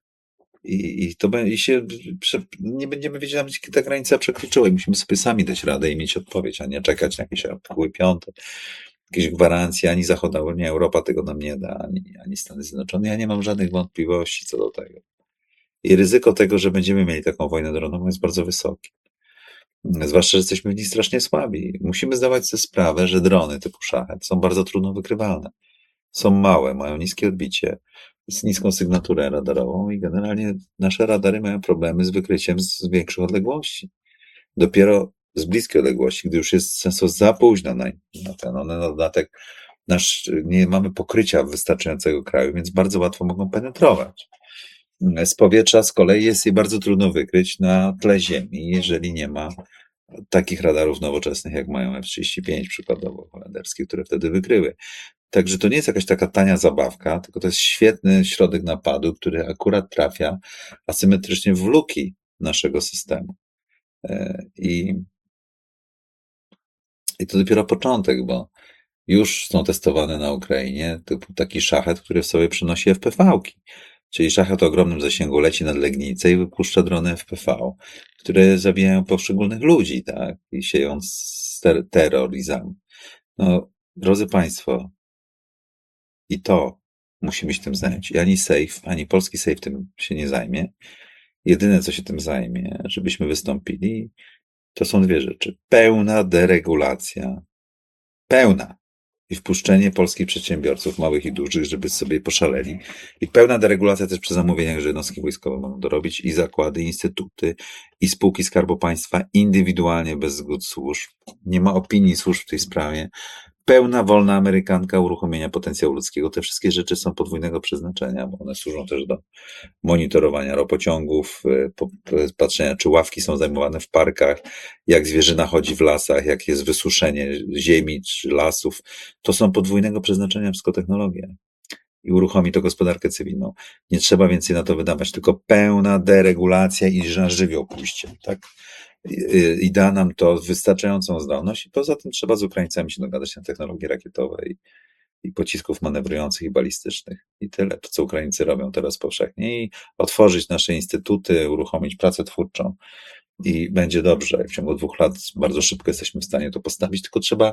I, i to i się prze, nie będziemy wiedzieć, nawet kiedy ta granica przekroczyła i musimy sobie sami dać radę i mieć odpowiedź, a nie czekać na jakieś artykuły piąte, jakieś gwarancje, ani Zachodnia Unia, Europa tego nam nie da, ani, ani Stany Zjednoczone. Ja nie mam żadnych wątpliwości co do tego. I ryzyko tego, że będziemy mieli taką wojnę dronową, jest bardzo wysokie. Zwłaszcza, że jesteśmy w niej strasznie słabi. Musimy zdawać sobie sprawę, że drony typu Szachet są bardzo trudno wykrywalne. Są małe, mają niskie odbicie, z niską sygnaturę radarową i generalnie nasze radary mają problemy z wykryciem z większych odległości. Dopiero z bliskiej odległości, gdy już jest często za późno na, na ten, one na dodatek nasz, nie mamy pokrycia wystarczającego kraju, więc bardzo łatwo mogą penetrować. Z powietrza z kolei jest je bardzo trudno wykryć na tle ziemi, jeżeli nie ma takich radarów nowoczesnych, jak mają F trzydzieści pięć przykładowo holenderskie, które wtedy wykryły. Także to nie jest jakaś taka tania zabawka, tylko to jest świetny środek napadu, który akurat trafia asymetrycznie w luki naszego systemu. I, i to dopiero początek, bo już są testowane na Ukrainie typu taki Szachet, który w sobie przynosi F P V-ki. Czyli Szachet o ogromnym zasięgu leci nad Legnicę i wypuszcza drony F P V, które zabijają poszczególnych ludzi, tak? I sieją ter- terror i zam. No, drodzy Państwo, i to musimy się tym zająć. I ani Safe, ani polski Safe tym się nie zajmie. Jedyne, co się tym zajmie, żebyśmy wystąpili, to są dwie rzeczy. Pełna deregulacja. Pełna. I wpuszczenie polskich przedsiębiorców, małych i dużych, żeby sobie poszaleli. I pełna deregulacja też przy zamówieniach, że jednostki wojskowe mogą dorobić i zakłady, i instytuty, i spółki Skarbu Państwa indywidualnie bez zgód służb. Nie ma opinii służb w tej sprawie. Pełna wolna amerykanka uruchomienia potencjału ludzkiego. Te wszystkie rzeczy są podwójnego przeznaczenia, bo one służą też do monitorowania ropociągów, patrzenia, czy ławki są zajmowane w parkach, jak zwierzyna chodzi w lasach, jak jest wysuszenie ziemi czy lasów. To są podwójnego przeznaczenia psychotechnologie. I uruchomi to gospodarkę cywilną. Nie trzeba więcej na to wydawać, tylko pełna deregulacja i na żywioł pójście, tak? I, i da nam to wystarczającą zdolność i poza tym trzeba z Ukraińcami się dogadać na technologie rakietowe i, i pocisków manewrujących i balistycznych. I tyle, to co Ukraińcy robią teraz powszechnie i otworzyć nasze instytuty, uruchomić pracę twórczą i będzie dobrze. W ciągu dwóch lat bardzo szybko jesteśmy w stanie to postawić, tylko trzeba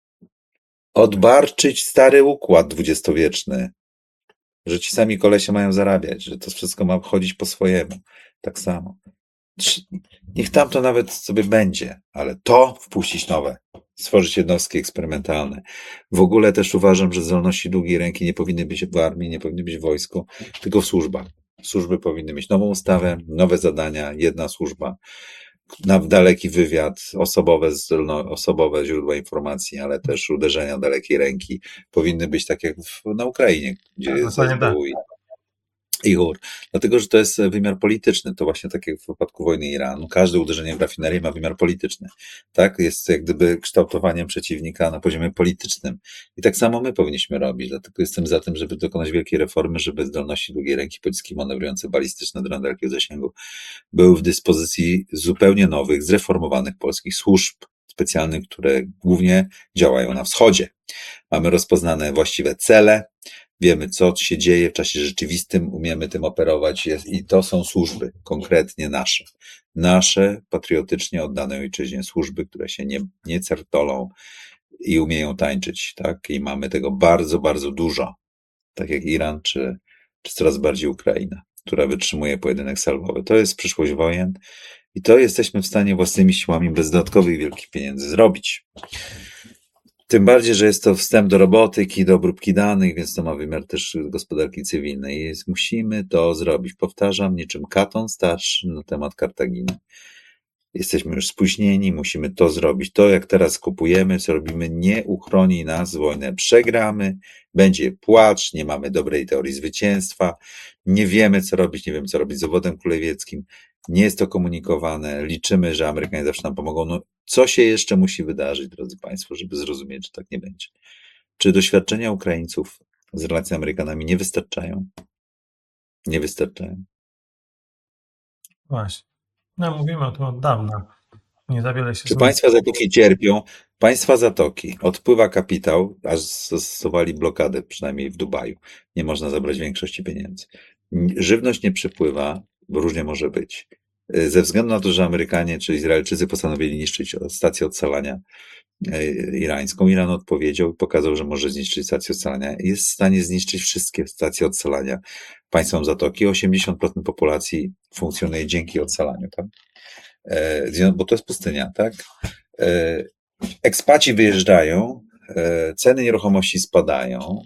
odbarczyć stary układ dwudziestowieczny, że ci sami kolesie mają zarabiać, że to wszystko ma chodzić po swojemu. Tak samo. Niech tam to nawet sobie będzie, ale to wpuścić nowe, stworzyć jednostki eksperymentalne. W ogóle też uważam, że zdolności długiej ręki nie powinny być w armii, nie powinny być w wojsku, tylko w służbach. Służby powinny mieć nową ustawę, nowe zadania, jedna służba, na daleki wywiad, osobowe, osobowe źródła informacji, ale też uderzenia dalekiej ręki powinny być tak jak w, na Ukrainie, gdzie Tak, jest dokładnie S B U i I gór. Dlatego, że to jest wymiar polityczny. To właśnie tak jak w wypadku wojny Iranu. Każde uderzenie w rafinerię ma wymiar polityczny. Tak? Jest jak gdyby kształtowaniem przeciwnika na poziomie politycznym. I tak samo my powinniśmy robić. Dlatego jestem za tym, żeby dokonać wielkiej reformy, żeby zdolności długiej ręki, pociski manewrujące balistyczne, drony dalekiego zasięgu były w dyspozycji zupełnie nowych, zreformowanych polskich służb specjalnych, które głównie działają na wschodzie. Mamy rozpoznane właściwe cele, wiemy, co się dzieje w czasie rzeczywistym, umiemy tym operować i to są służby, konkretnie nasze. Nasze patriotycznie oddane ojczyźnie służby, które się nie, nie certolą i umieją tańczyć, tak? I mamy tego bardzo, bardzo dużo, tak jak Iran, czy, czy coraz bardziej Ukraina, która wytrzymuje pojedynek salwowy. To jest przyszłość wojen i to jesteśmy w stanie własnymi siłami bez dodatkowych wielkich pieniędzy zrobić. Tym bardziej, że jest to wstęp do robotyki, do obróbki danych, więc to ma wymiar też gospodarki cywilnej. Jest, musimy to zrobić. Powtarzam, niczym Katon starszy na temat Kartaginy. Jesteśmy już spóźnieni, musimy to zrobić. To, jak teraz kupujemy, co robimy, nie uchroni nas, wojnę przegramy, będzie płacz, nie mamy dobrej teorii zwycięstwa, nie wiemy, co robić, nie wiemy, co robić z obwodem królewieckim, nie jest to komunikowane, liczymy, że Amerykanie zawsze nam pomogą. No, co się jeszcze musi wydarzyć, drodzy Państwo, żeby zrozumieć, że tak nie będzie? Czy doświadczenia Ukraińców z relacji z Amerykanami nie wystarczają? Nie wystarczają. Właśnie. No, mówimy o tym od dawna. Nie za wiele się Czy zmieni. państwa zatoki cierpią? Państwa zatoki. Odpływa kapitał, aż zastosowali blokadę, przynajmniej w Dubaju. Nie można zabrać większości pieniędzy. Żywność nie przypływa, bo różnie może być. Ze względu na to, że Amerykanie czy Izraelczycy postanowili niszczyć stację odsalania irańską, Iran odpowiedział i pokazał, że może zniszczyć stację odsalania. Jest w stanie zniszczyć wszystkie stacje odsalania państwom Zatoki. osiemdziesiąt procent populacji funkcjonuje dzięki odsalaniu, tak? Bo to jest pustynia, tak? Ekspaci wyjeżdżają, ceny nieruchomości spadają,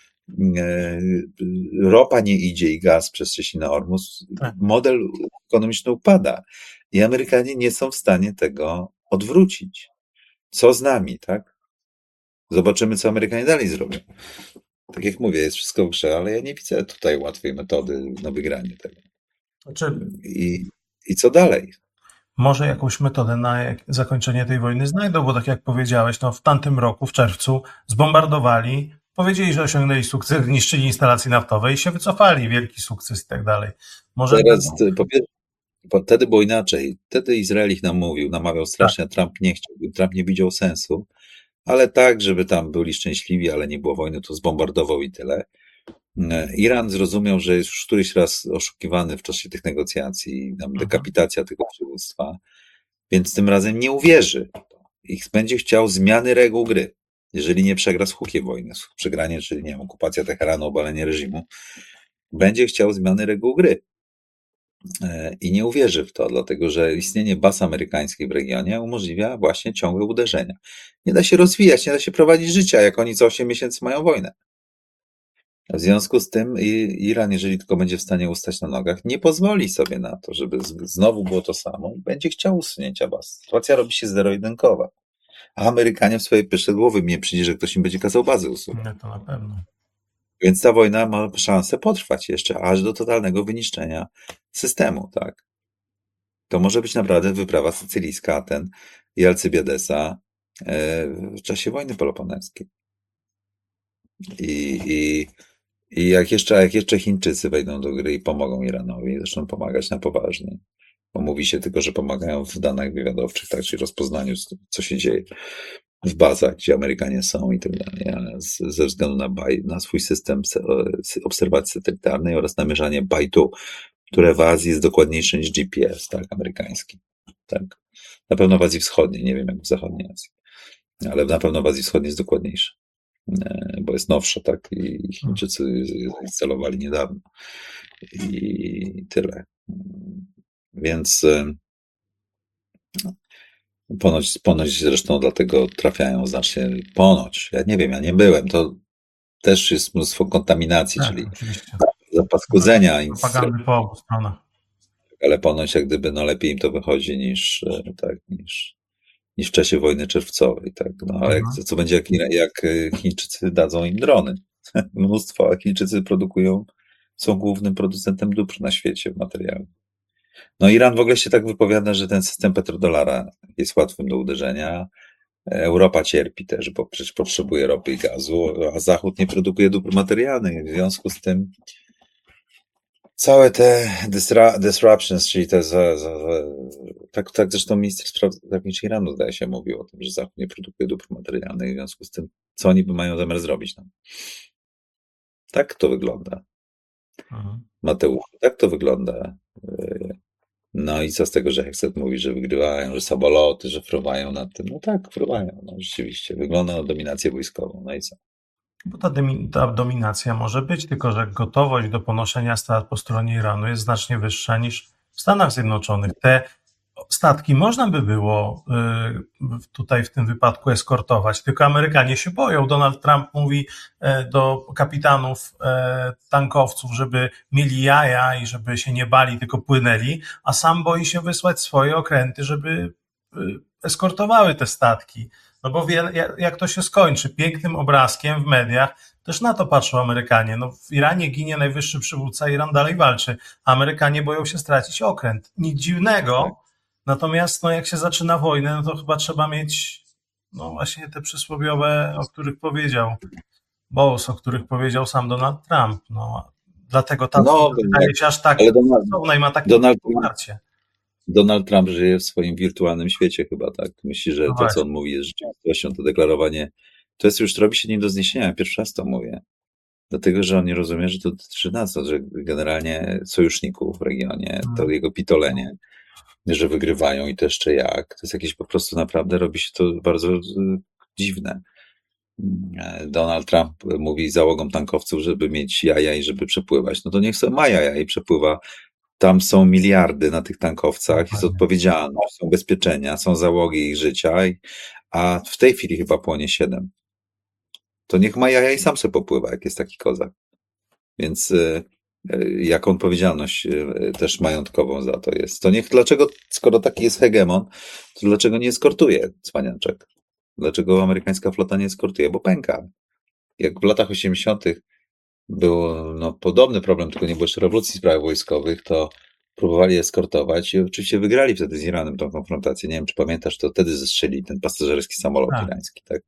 ropa nie idzie i gaz przez Cieśninę Ormus, Tak. model ekonomiczny upada i Amerykanie nie są w stanie tego odwrócić. Co z nami, tak? Zobaczymy, co Amerykanie dalej zrobią. Tak jak mówię, jest wszystko w grze, ale ja nie widzę tutaj łatwej metody na wygranie tego. Znaczy, I, i co dalej? może jakąś metodę na jak- zakończenie tej wojny znajdą, bo tak jak powiedziałeś, no w tamtym roku, w czerwcu, zbombardowali, powiedzieli, że osiągnęli sukces, zniszczyli instalacje naftowe i się wycofali, wielki sukces i tak dalej. Może Teraz, po pierwsze, bo wtedy było inaczej. Wtedy Izrael ich namówił, namawiał strasznie, a Trump nie chciał, Trump nie widział sensu, ale tak, żeby tam byli szczęśliwi, ale nie było wojny, to zbombardował i tyle. Iran zrozumiał, że jest już któryś raz oszukiwany w czasie tych negocjacji, tam dekapitacja tego przywództwa, więc tym razem nie uwierzy. Ich będzie chciał zmiany reguł gry. Jeżeli nie przegra z hukiem wojny, przegranie, czyli nie wiem, okupacja Teheranu, obalenie reżimu, będzie chciał zmiany reguł gry. I nie uwierzy w to, dlatego że istnienie baz amerykańskich w regionie umożliwia właśnie ciągłe uderzenia. Nie da się rozwijać, nie da się prowadzić życia, jak oni co osiem miesięcy mają wojnę. W związku z tym Iran, jeżeli tylko będzie w stanie ustać na nogach, nie pozwoli sobie na to, żeby znowu było to samo i będzie chciał usunięcia baz. Sytuacja robi się zero-jedynkowa. A Amerykanie w swojej pysze głowy mnie przyjdzie, że ktoś im będzie kazał bazy usuwać. Nie, to na pewno. Więc ta wojna ma szansę potrwać jeszcze aż do totalnego wyniszczenia systemu, tak? To może być naprawdę wyprawa sycylijska, Aten i Alcybiadesa w czasie wojny peloponeskiej. I, i, i jak, jeszcze, jak jeszcze Chińczycy wejdą do gry i pomogą Iranowi, i zaczną pomagać na poważnie, bo mówi się tylko, że pomagają w danych wywiadowczych, tak, czyli rozpoznaniu, co się dzieje w bazach, gdzie Amerykanie są i tak dalej, ale ze względu na, baj, na swój system obserwacji satelitarnej oraz namierzanie bajtu, które w Azji jest dokładniejsze niż G P S, tak, amerykański. Tak. Na pewno w Azji Wschodniej, nie wiem jak w zachodniej Azji, ale na pewno w Azji Wschodniej jest dokładniejsze, bo jest nowsze, tak, i Chińczycy instalowali niedawno i tyle. Więc ponoć, ponoć zresztą dlatego trafiają znacznie, ponoć, ja nie wiem, ja nie byłem, to też jest mnóstwo kontaminacji, Tak, czyli oczywiście. zapaskudzenia. Propagandy po obu stronach. Ale ponoć jak gdyby no lepiej im to wychodzi niż, tak, niż, niż w czasie wojny czerwcowej. Tak? No, ale Mhm. jak, co będzie, jak, jak Chińczycy dadzą im drony? Mnóstwo, a Chińczycy produkują, są głównym producentem dóbr na świecie w materiału. No Iran w ogóle się tak wypowiada, że ten system petrodolara jest łatwym do uderzenia. Europa cierpi też, bo przecież potrzebuje ropy i gazu, a Zachód nie produkuje dóbr materialnych. W związku z tym całe te disra- disruptions, czyli te za, za, za, tak, tak zresztą minister spraw zagranicznych Iranu zdaje się mówił o tym, że Zachód nie produkuje dóbr materialnych, w związku z tym co oni by mają zamiar zrobić. No. Tak to wygląda. Mhm. Mateusz, tak to wygląda. No i co z tego, że Hexet mówi, że wygrywają, że samoloty, że fruwają nad tym. No tak, fruwają, no rzeczywiście. Wygląda na dominację wojskową. No i co? Bo ta, dymi- ta dominacja może być, tylko że gotowość do ponoszenia strat po stronie Iranu jest znacznie wyższa niż w Stanach Zjednoczonych. Te statki można by było y, tutaj w tym wypadku eskortować, tylko Amerykanie się boją. Donald Trump mówi e, do kapitanów e, tankowców, żeby mieli jaja i żeby się nie bali, tylko płynęli, a sam boi się wysłać swoje okręty, żeby y, eskortowały te statki. No bo wie, jak, jak to się skończy? Pięknym obrazkiem w mediach też na to patrzą Amerykanie. No w Iranie ginie najwyższy przywódca, Iran dalej walczy. Amerykanie boją się stracić okręt. Nic dziwnego. Natomiast no, jak się zaczyna wojnę, no to chyba trzeba mieć no właśnie te przysłowiowe, o których powiedział Bowles, o których powiedział sam Donald Trump. No, dlatego ta No, wydaje się aż tak ale Donald, sensowna i ma takie Donald, poparcie. Donald Trump żyje w swoim wirtualnym świecie chyba, tak? Myśli, że No to, co właśnie. on mówi, jest rzeczywistością, to deklarowanie, to jest już, robi się nie do zniesienia. Pierwszy raz to mówię. Dlatego, że on nie rozumie, że to dotyczy nas, że generalnie sojuszników w regionie, to Mm. jego pitolenie, że wygrywają i to jeszcze jak. To jest jakieś po prostu naprawdę, robi się to bardzo y, dziwne. Donald Trump mówi załogom tankowców, żeby mieć jaja i żeby przepływać. No to niech sobie ma jaja i przepływa. Tam są miliardy na tych tankowcach, jest Dokładnie. odpowiedzialność, są bezpieczenia, są załogi ich życia, i- a w tej chwili chyba płonie siedem. To niech ma jaja i sam sobie popływa, jak jest taki kozak. Więc y, y, jaką odpowiedzialność y, też majątkową za to jest. To niech, dlaczego, skoro taki jest hegemon, to dlaczego nie eskortuje cwaniaczek? Dlaczego amerykańska flota nie eskortuje? Bo pęka. Jak w latach osiemdziesiątych był no, podobny problem, tylko nie było jeszcze rewolucji spraw wojskowych, to próbowali eskortować i oczywiście wygrali wtedy z Iranem tą konfrontację. Nie wiem, czy pamiętasz, to wtedy zestrzelili ten pasażerski samolot Tak. irański, tak?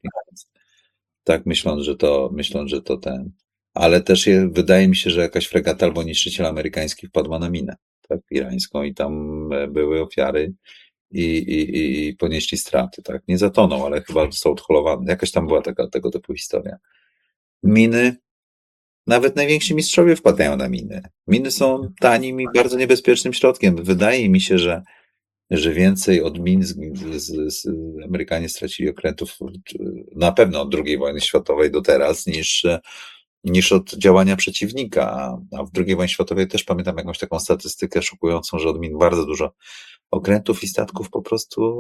Tak, myśląc, że to, myśląc, że to ten. Ale też je, wydaje mi się, że jakaś fregata albo niszczyciel amerykański wpadła na minę, tak, irańską i tam e, były ofiary i, i, i ponieśli straty, tak. Nie zatonął, ale chyba został odholowany. Jakaś tam była taka, tego typu historia. Miny, nawet najwięksi mistrzowie wpadają na miny. Miny są tanim i bardzo niebezpiecznym środkiem. Wydaje mi się, że, że więcej od min z, z, z Amerykanie stracili okrętów na pewno od drugiej wojny światowej do teraz niż, niż od działania przeciwnika. A w drugiej wojnie światowej też pamiętam jakąś taką statystykę szokującą, że od min bardzo dużo okrętów i statków po prostu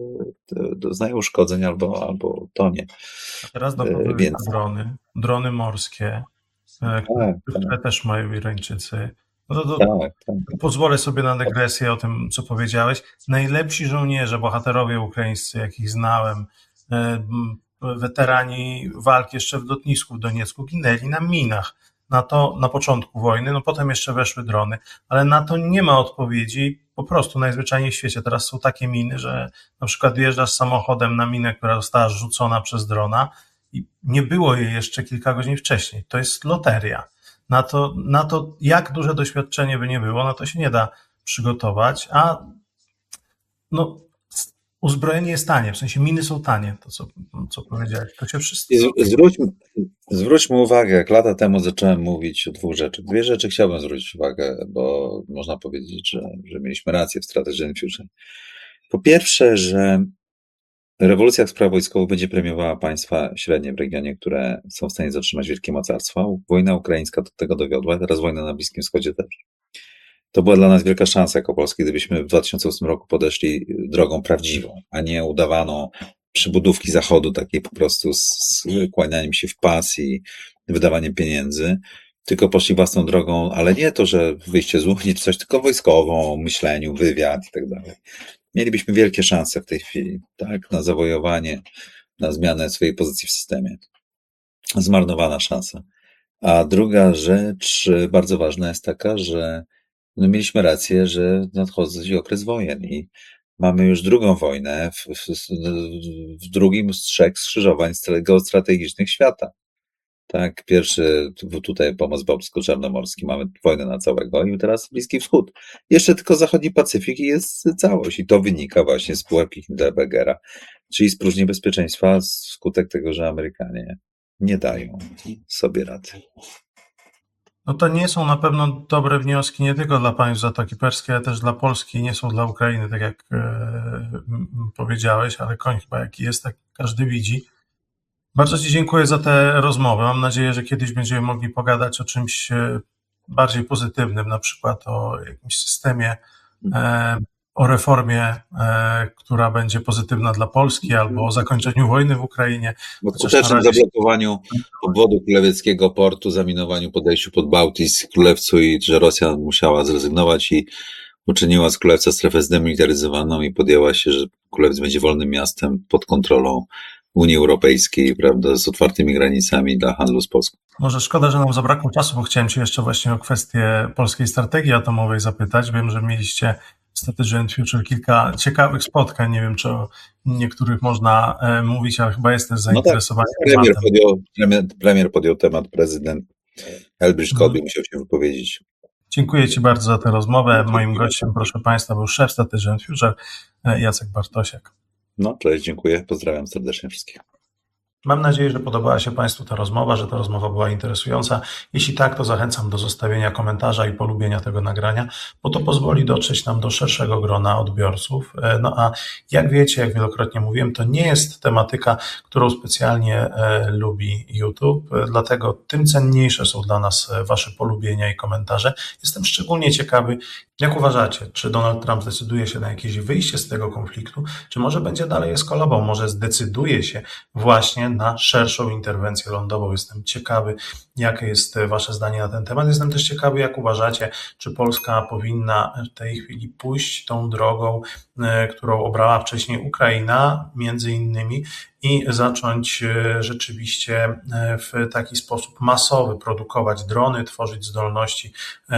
doznają uszkodzeń albo, albo tonie. A teraz dochodzą Więc drony, drony morskie, e, które, tak, które też mają Irańczycy. No to, to tak, tak. pozwolę sobie na dygresję o tym, co powiedziałeś. Najlepsi żołnierze, bohaterowie ukraińscy, jakich znałem, e, m, weterani walk jeszcze w lotnisku w Doniecku, ginęli na minach. Na to na początku wojny, no potem jeszcze weszły drony, ale na to nie ma odpowiedzi po prostu najzwyczajniej w świecie. Teraz są takie miny, że na przykład wjeżdżasz samochodem na minę, która została rzucona przez drona i nie było jej jeszcze kilka godzin wcześniej. To jest loteria. Na to, na to, jak duże doświadczenie by nie było, na to się nie da przygotować, a no, uzbrojenie jest tanie, w sensie miny są tanie, to co, co powiedziałeś, to się wszyscy... I z- zwróćmy, zwróćmy uwagę, jak lata temu zacząłem mówić o dwóch rzeczach. Dwie rzeczy chciałbym zwrócić uwagę, bo można powiedzieć, że, że mieliśmy rację w Strategy and Future. Po pierwsze, że rewolucja w sprawach wojskowych będzie premiowała państwa średnie w regionie, które są w stanie zatrzymać wielkie mocarstwa. Wojna ukraińska do tego dowiodła, teraz wojna na Bliskim Wschodzie też. To była dla nas wielka szansa jako Polski, gdybyśmy w dwa tysiące ósmym roku podeszli drogą prawdziwą, a nie udawaną przybudówki Zachodu, takiej po prostu z, z kłanianiem się w pas i wydawaniem pieniędzy, tylko poszli własną drogą, ale nie to, że wyjście z Unii czy coś, tylko wojskową, myśleniu, wywiad i tak dalej. Mielibyśmy wielkie szanse w tej chwili, tak, na zawojowanie, na zmianę swojej pozycji w systemie. Zmarnowana szansa. A druga rzecz bardzo ważna jest taka, że no mieliśmy rację, że nadchodzi okres wojen i mamy już drugą wojnę w, w, w drugim z trzech skrzyżowań geostrategicznych świata. Tak, pierwszy tutaj pomost bałtycko-czarnomorski, mamy wojnę na całego i teraz Bliski Wschód. Jeszcze tylko zachodni Pacyfik i jest całość i to wynika właśnie z pułapki Hindenburgera, czyli z próżni bezpieczeństwa wskutek tego, że Amerykanie nie dają sobie rady. No to nie są na pewno dobre wnioski nie tylko dla państw Zatoki Perskiej, ale też dla Polski, nie są dla Ukrainy, tak jak e, m, powiedziałeś, ale koń chyba jaki jest, tak każdy widzi. Bardzo Ci dziękuję za tę rozmowę. Mam nadzieję, że kiedyś będziemy mogli pogadać o czymś e, bardziej pozytywnym, na przykład o jakimś systemie, e, o reformie, e, która będzie pozytywna dla Polski, albo o zakończeniu wojny w Ukrainie. O Chociaż na skutecznym razie zablokowaniu obwodu królewskiego portu, zaminowaniu, podejściu pod Bałtyk królewcu i że Rosja musiała zrezygnować i uczyniła z Królewca strefę zdemilitaryzowaną i podjęła się, że Królewiec będzie wolnym miastem pod kontrolą Unii Europejskiej, prawda, z otwartymi granicami dla handlu z Polską. Może szkoda, że nam zabrakło czasu, bo chciałem Cię jeszcze właśnie o kwestię polskiej strategii atomowej zapytać. Wiem, że mieliście w Strategy and Future kilka ciekawych spotkań. Nie wiem, czy o niektórych można e, mówić, ale chyba jest też zainteresowanie no tak, premier, tematem. podjął, premier, premier podjął temat, prezydent Elbridge Colby musiał się wypowiedzieć. Dziękuję Ci bardzo za tę rozmowę. Moim gościem, proszę Państwa, był szef Strategy and Future, e, Jacek Bartosiak. No, cześć, dziękuję, pozdrawiam serdecznie wszystkich. Mam nadzieję, że podobała się Państwu ta rozmowa, że ta rozmowa była interesująca. Jeśli tak, to zachęcam do zostawienia komentarza i polubienia tego nagrania, bo to pozwoli dotrzeć nam do szerszego grona odbiorców. No a jak wiecie, jak wielokrotnie mówiłem, to nie jest tematyka, którą specjalnie lubi YouTube, dlatego tym cenniejsze są dla nas Wasze polubienia i komentarze. Jestem szczególnie ciekawy, jak uważacie, czy Donald Trump zdecyduje się na jakieś wyjście z tego konfliktu, czy może będzie dalej eskalował, może zdecyduje się właśnie na szerszą interwencję lądową. Jestem ciekawy, jakie jest Wasze zdanie na ten temat. Jestem też ciekawy, jak uważacie, czy Polska powinna w tej chwili pójść tą drogą, którą obrała wcześniej Ukraina, między innymi, i zacząć rzeczywiście w taki sposób masowy produkować drony, tworzyć zdolności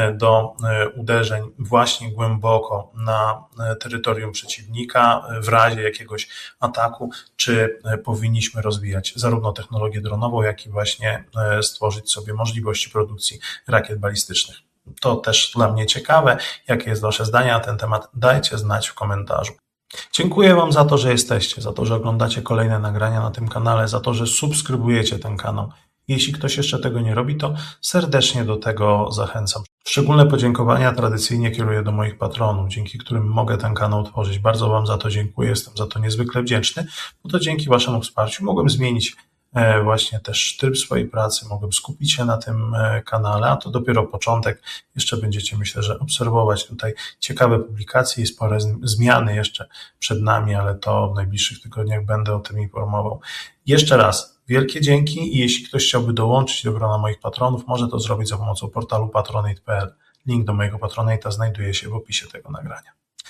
do uderzeń właśnie głęboko na terytorium przeciwnika w razie jakiegoś ataku, czy powinniśmy rozwijać zarówno technologię dronową, jak i właśnie stworzyć sobie możliwości produkcji rakiet balistycznych. To też dla mnie ciekawe. Jakie jest Wasze zdanie na ten temat? Dajcie znać w komentarzu. Dziękuję Wam za to, że jesteście, za to, że oglądacie kolejne nagrania na tym kanale, za to, że subskrybujecie ten kanał. Jeśli ktoś jeszcze tego nie robi, to serdecznie do tego zachęcam. Szczególne podziękowania tradycyjnie kieruję do moich patronów, dzięki którym mogę ten kanał tworzyć. Bardzo Wam za to dziękuję, jestem za to niezwykle wdzięczny, bo to dzięki Waszemu wsparciu mogłem zmienić właśnie też tryb swojej pracy, mogłem skupić się na tym kanale, a to dopiero początek. Jeszcze będziecie, myślę, że obserwować tutaj ciekawe publikacje i spore zmiany jeszcze przed nami, ale to w najbliższych tygodniach będę o tym informował. Jeszcze raz wielkie dzięki i jeśli ktoś chciałby dołączyć do grona moich patronów, może to zrobić za pomocą portalu patronate kropka p l. Link do mojego Patronate'a znajduje się w opisie tego nagrania.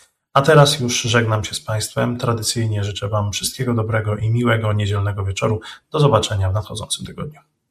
A teraz już żegnam się z Państwem. Tradycyjnie życzę Wam wszystkiego dobrego i miłego niedzielnego wieczoru. Do zobaczenia w nadchodzącym tygodniu.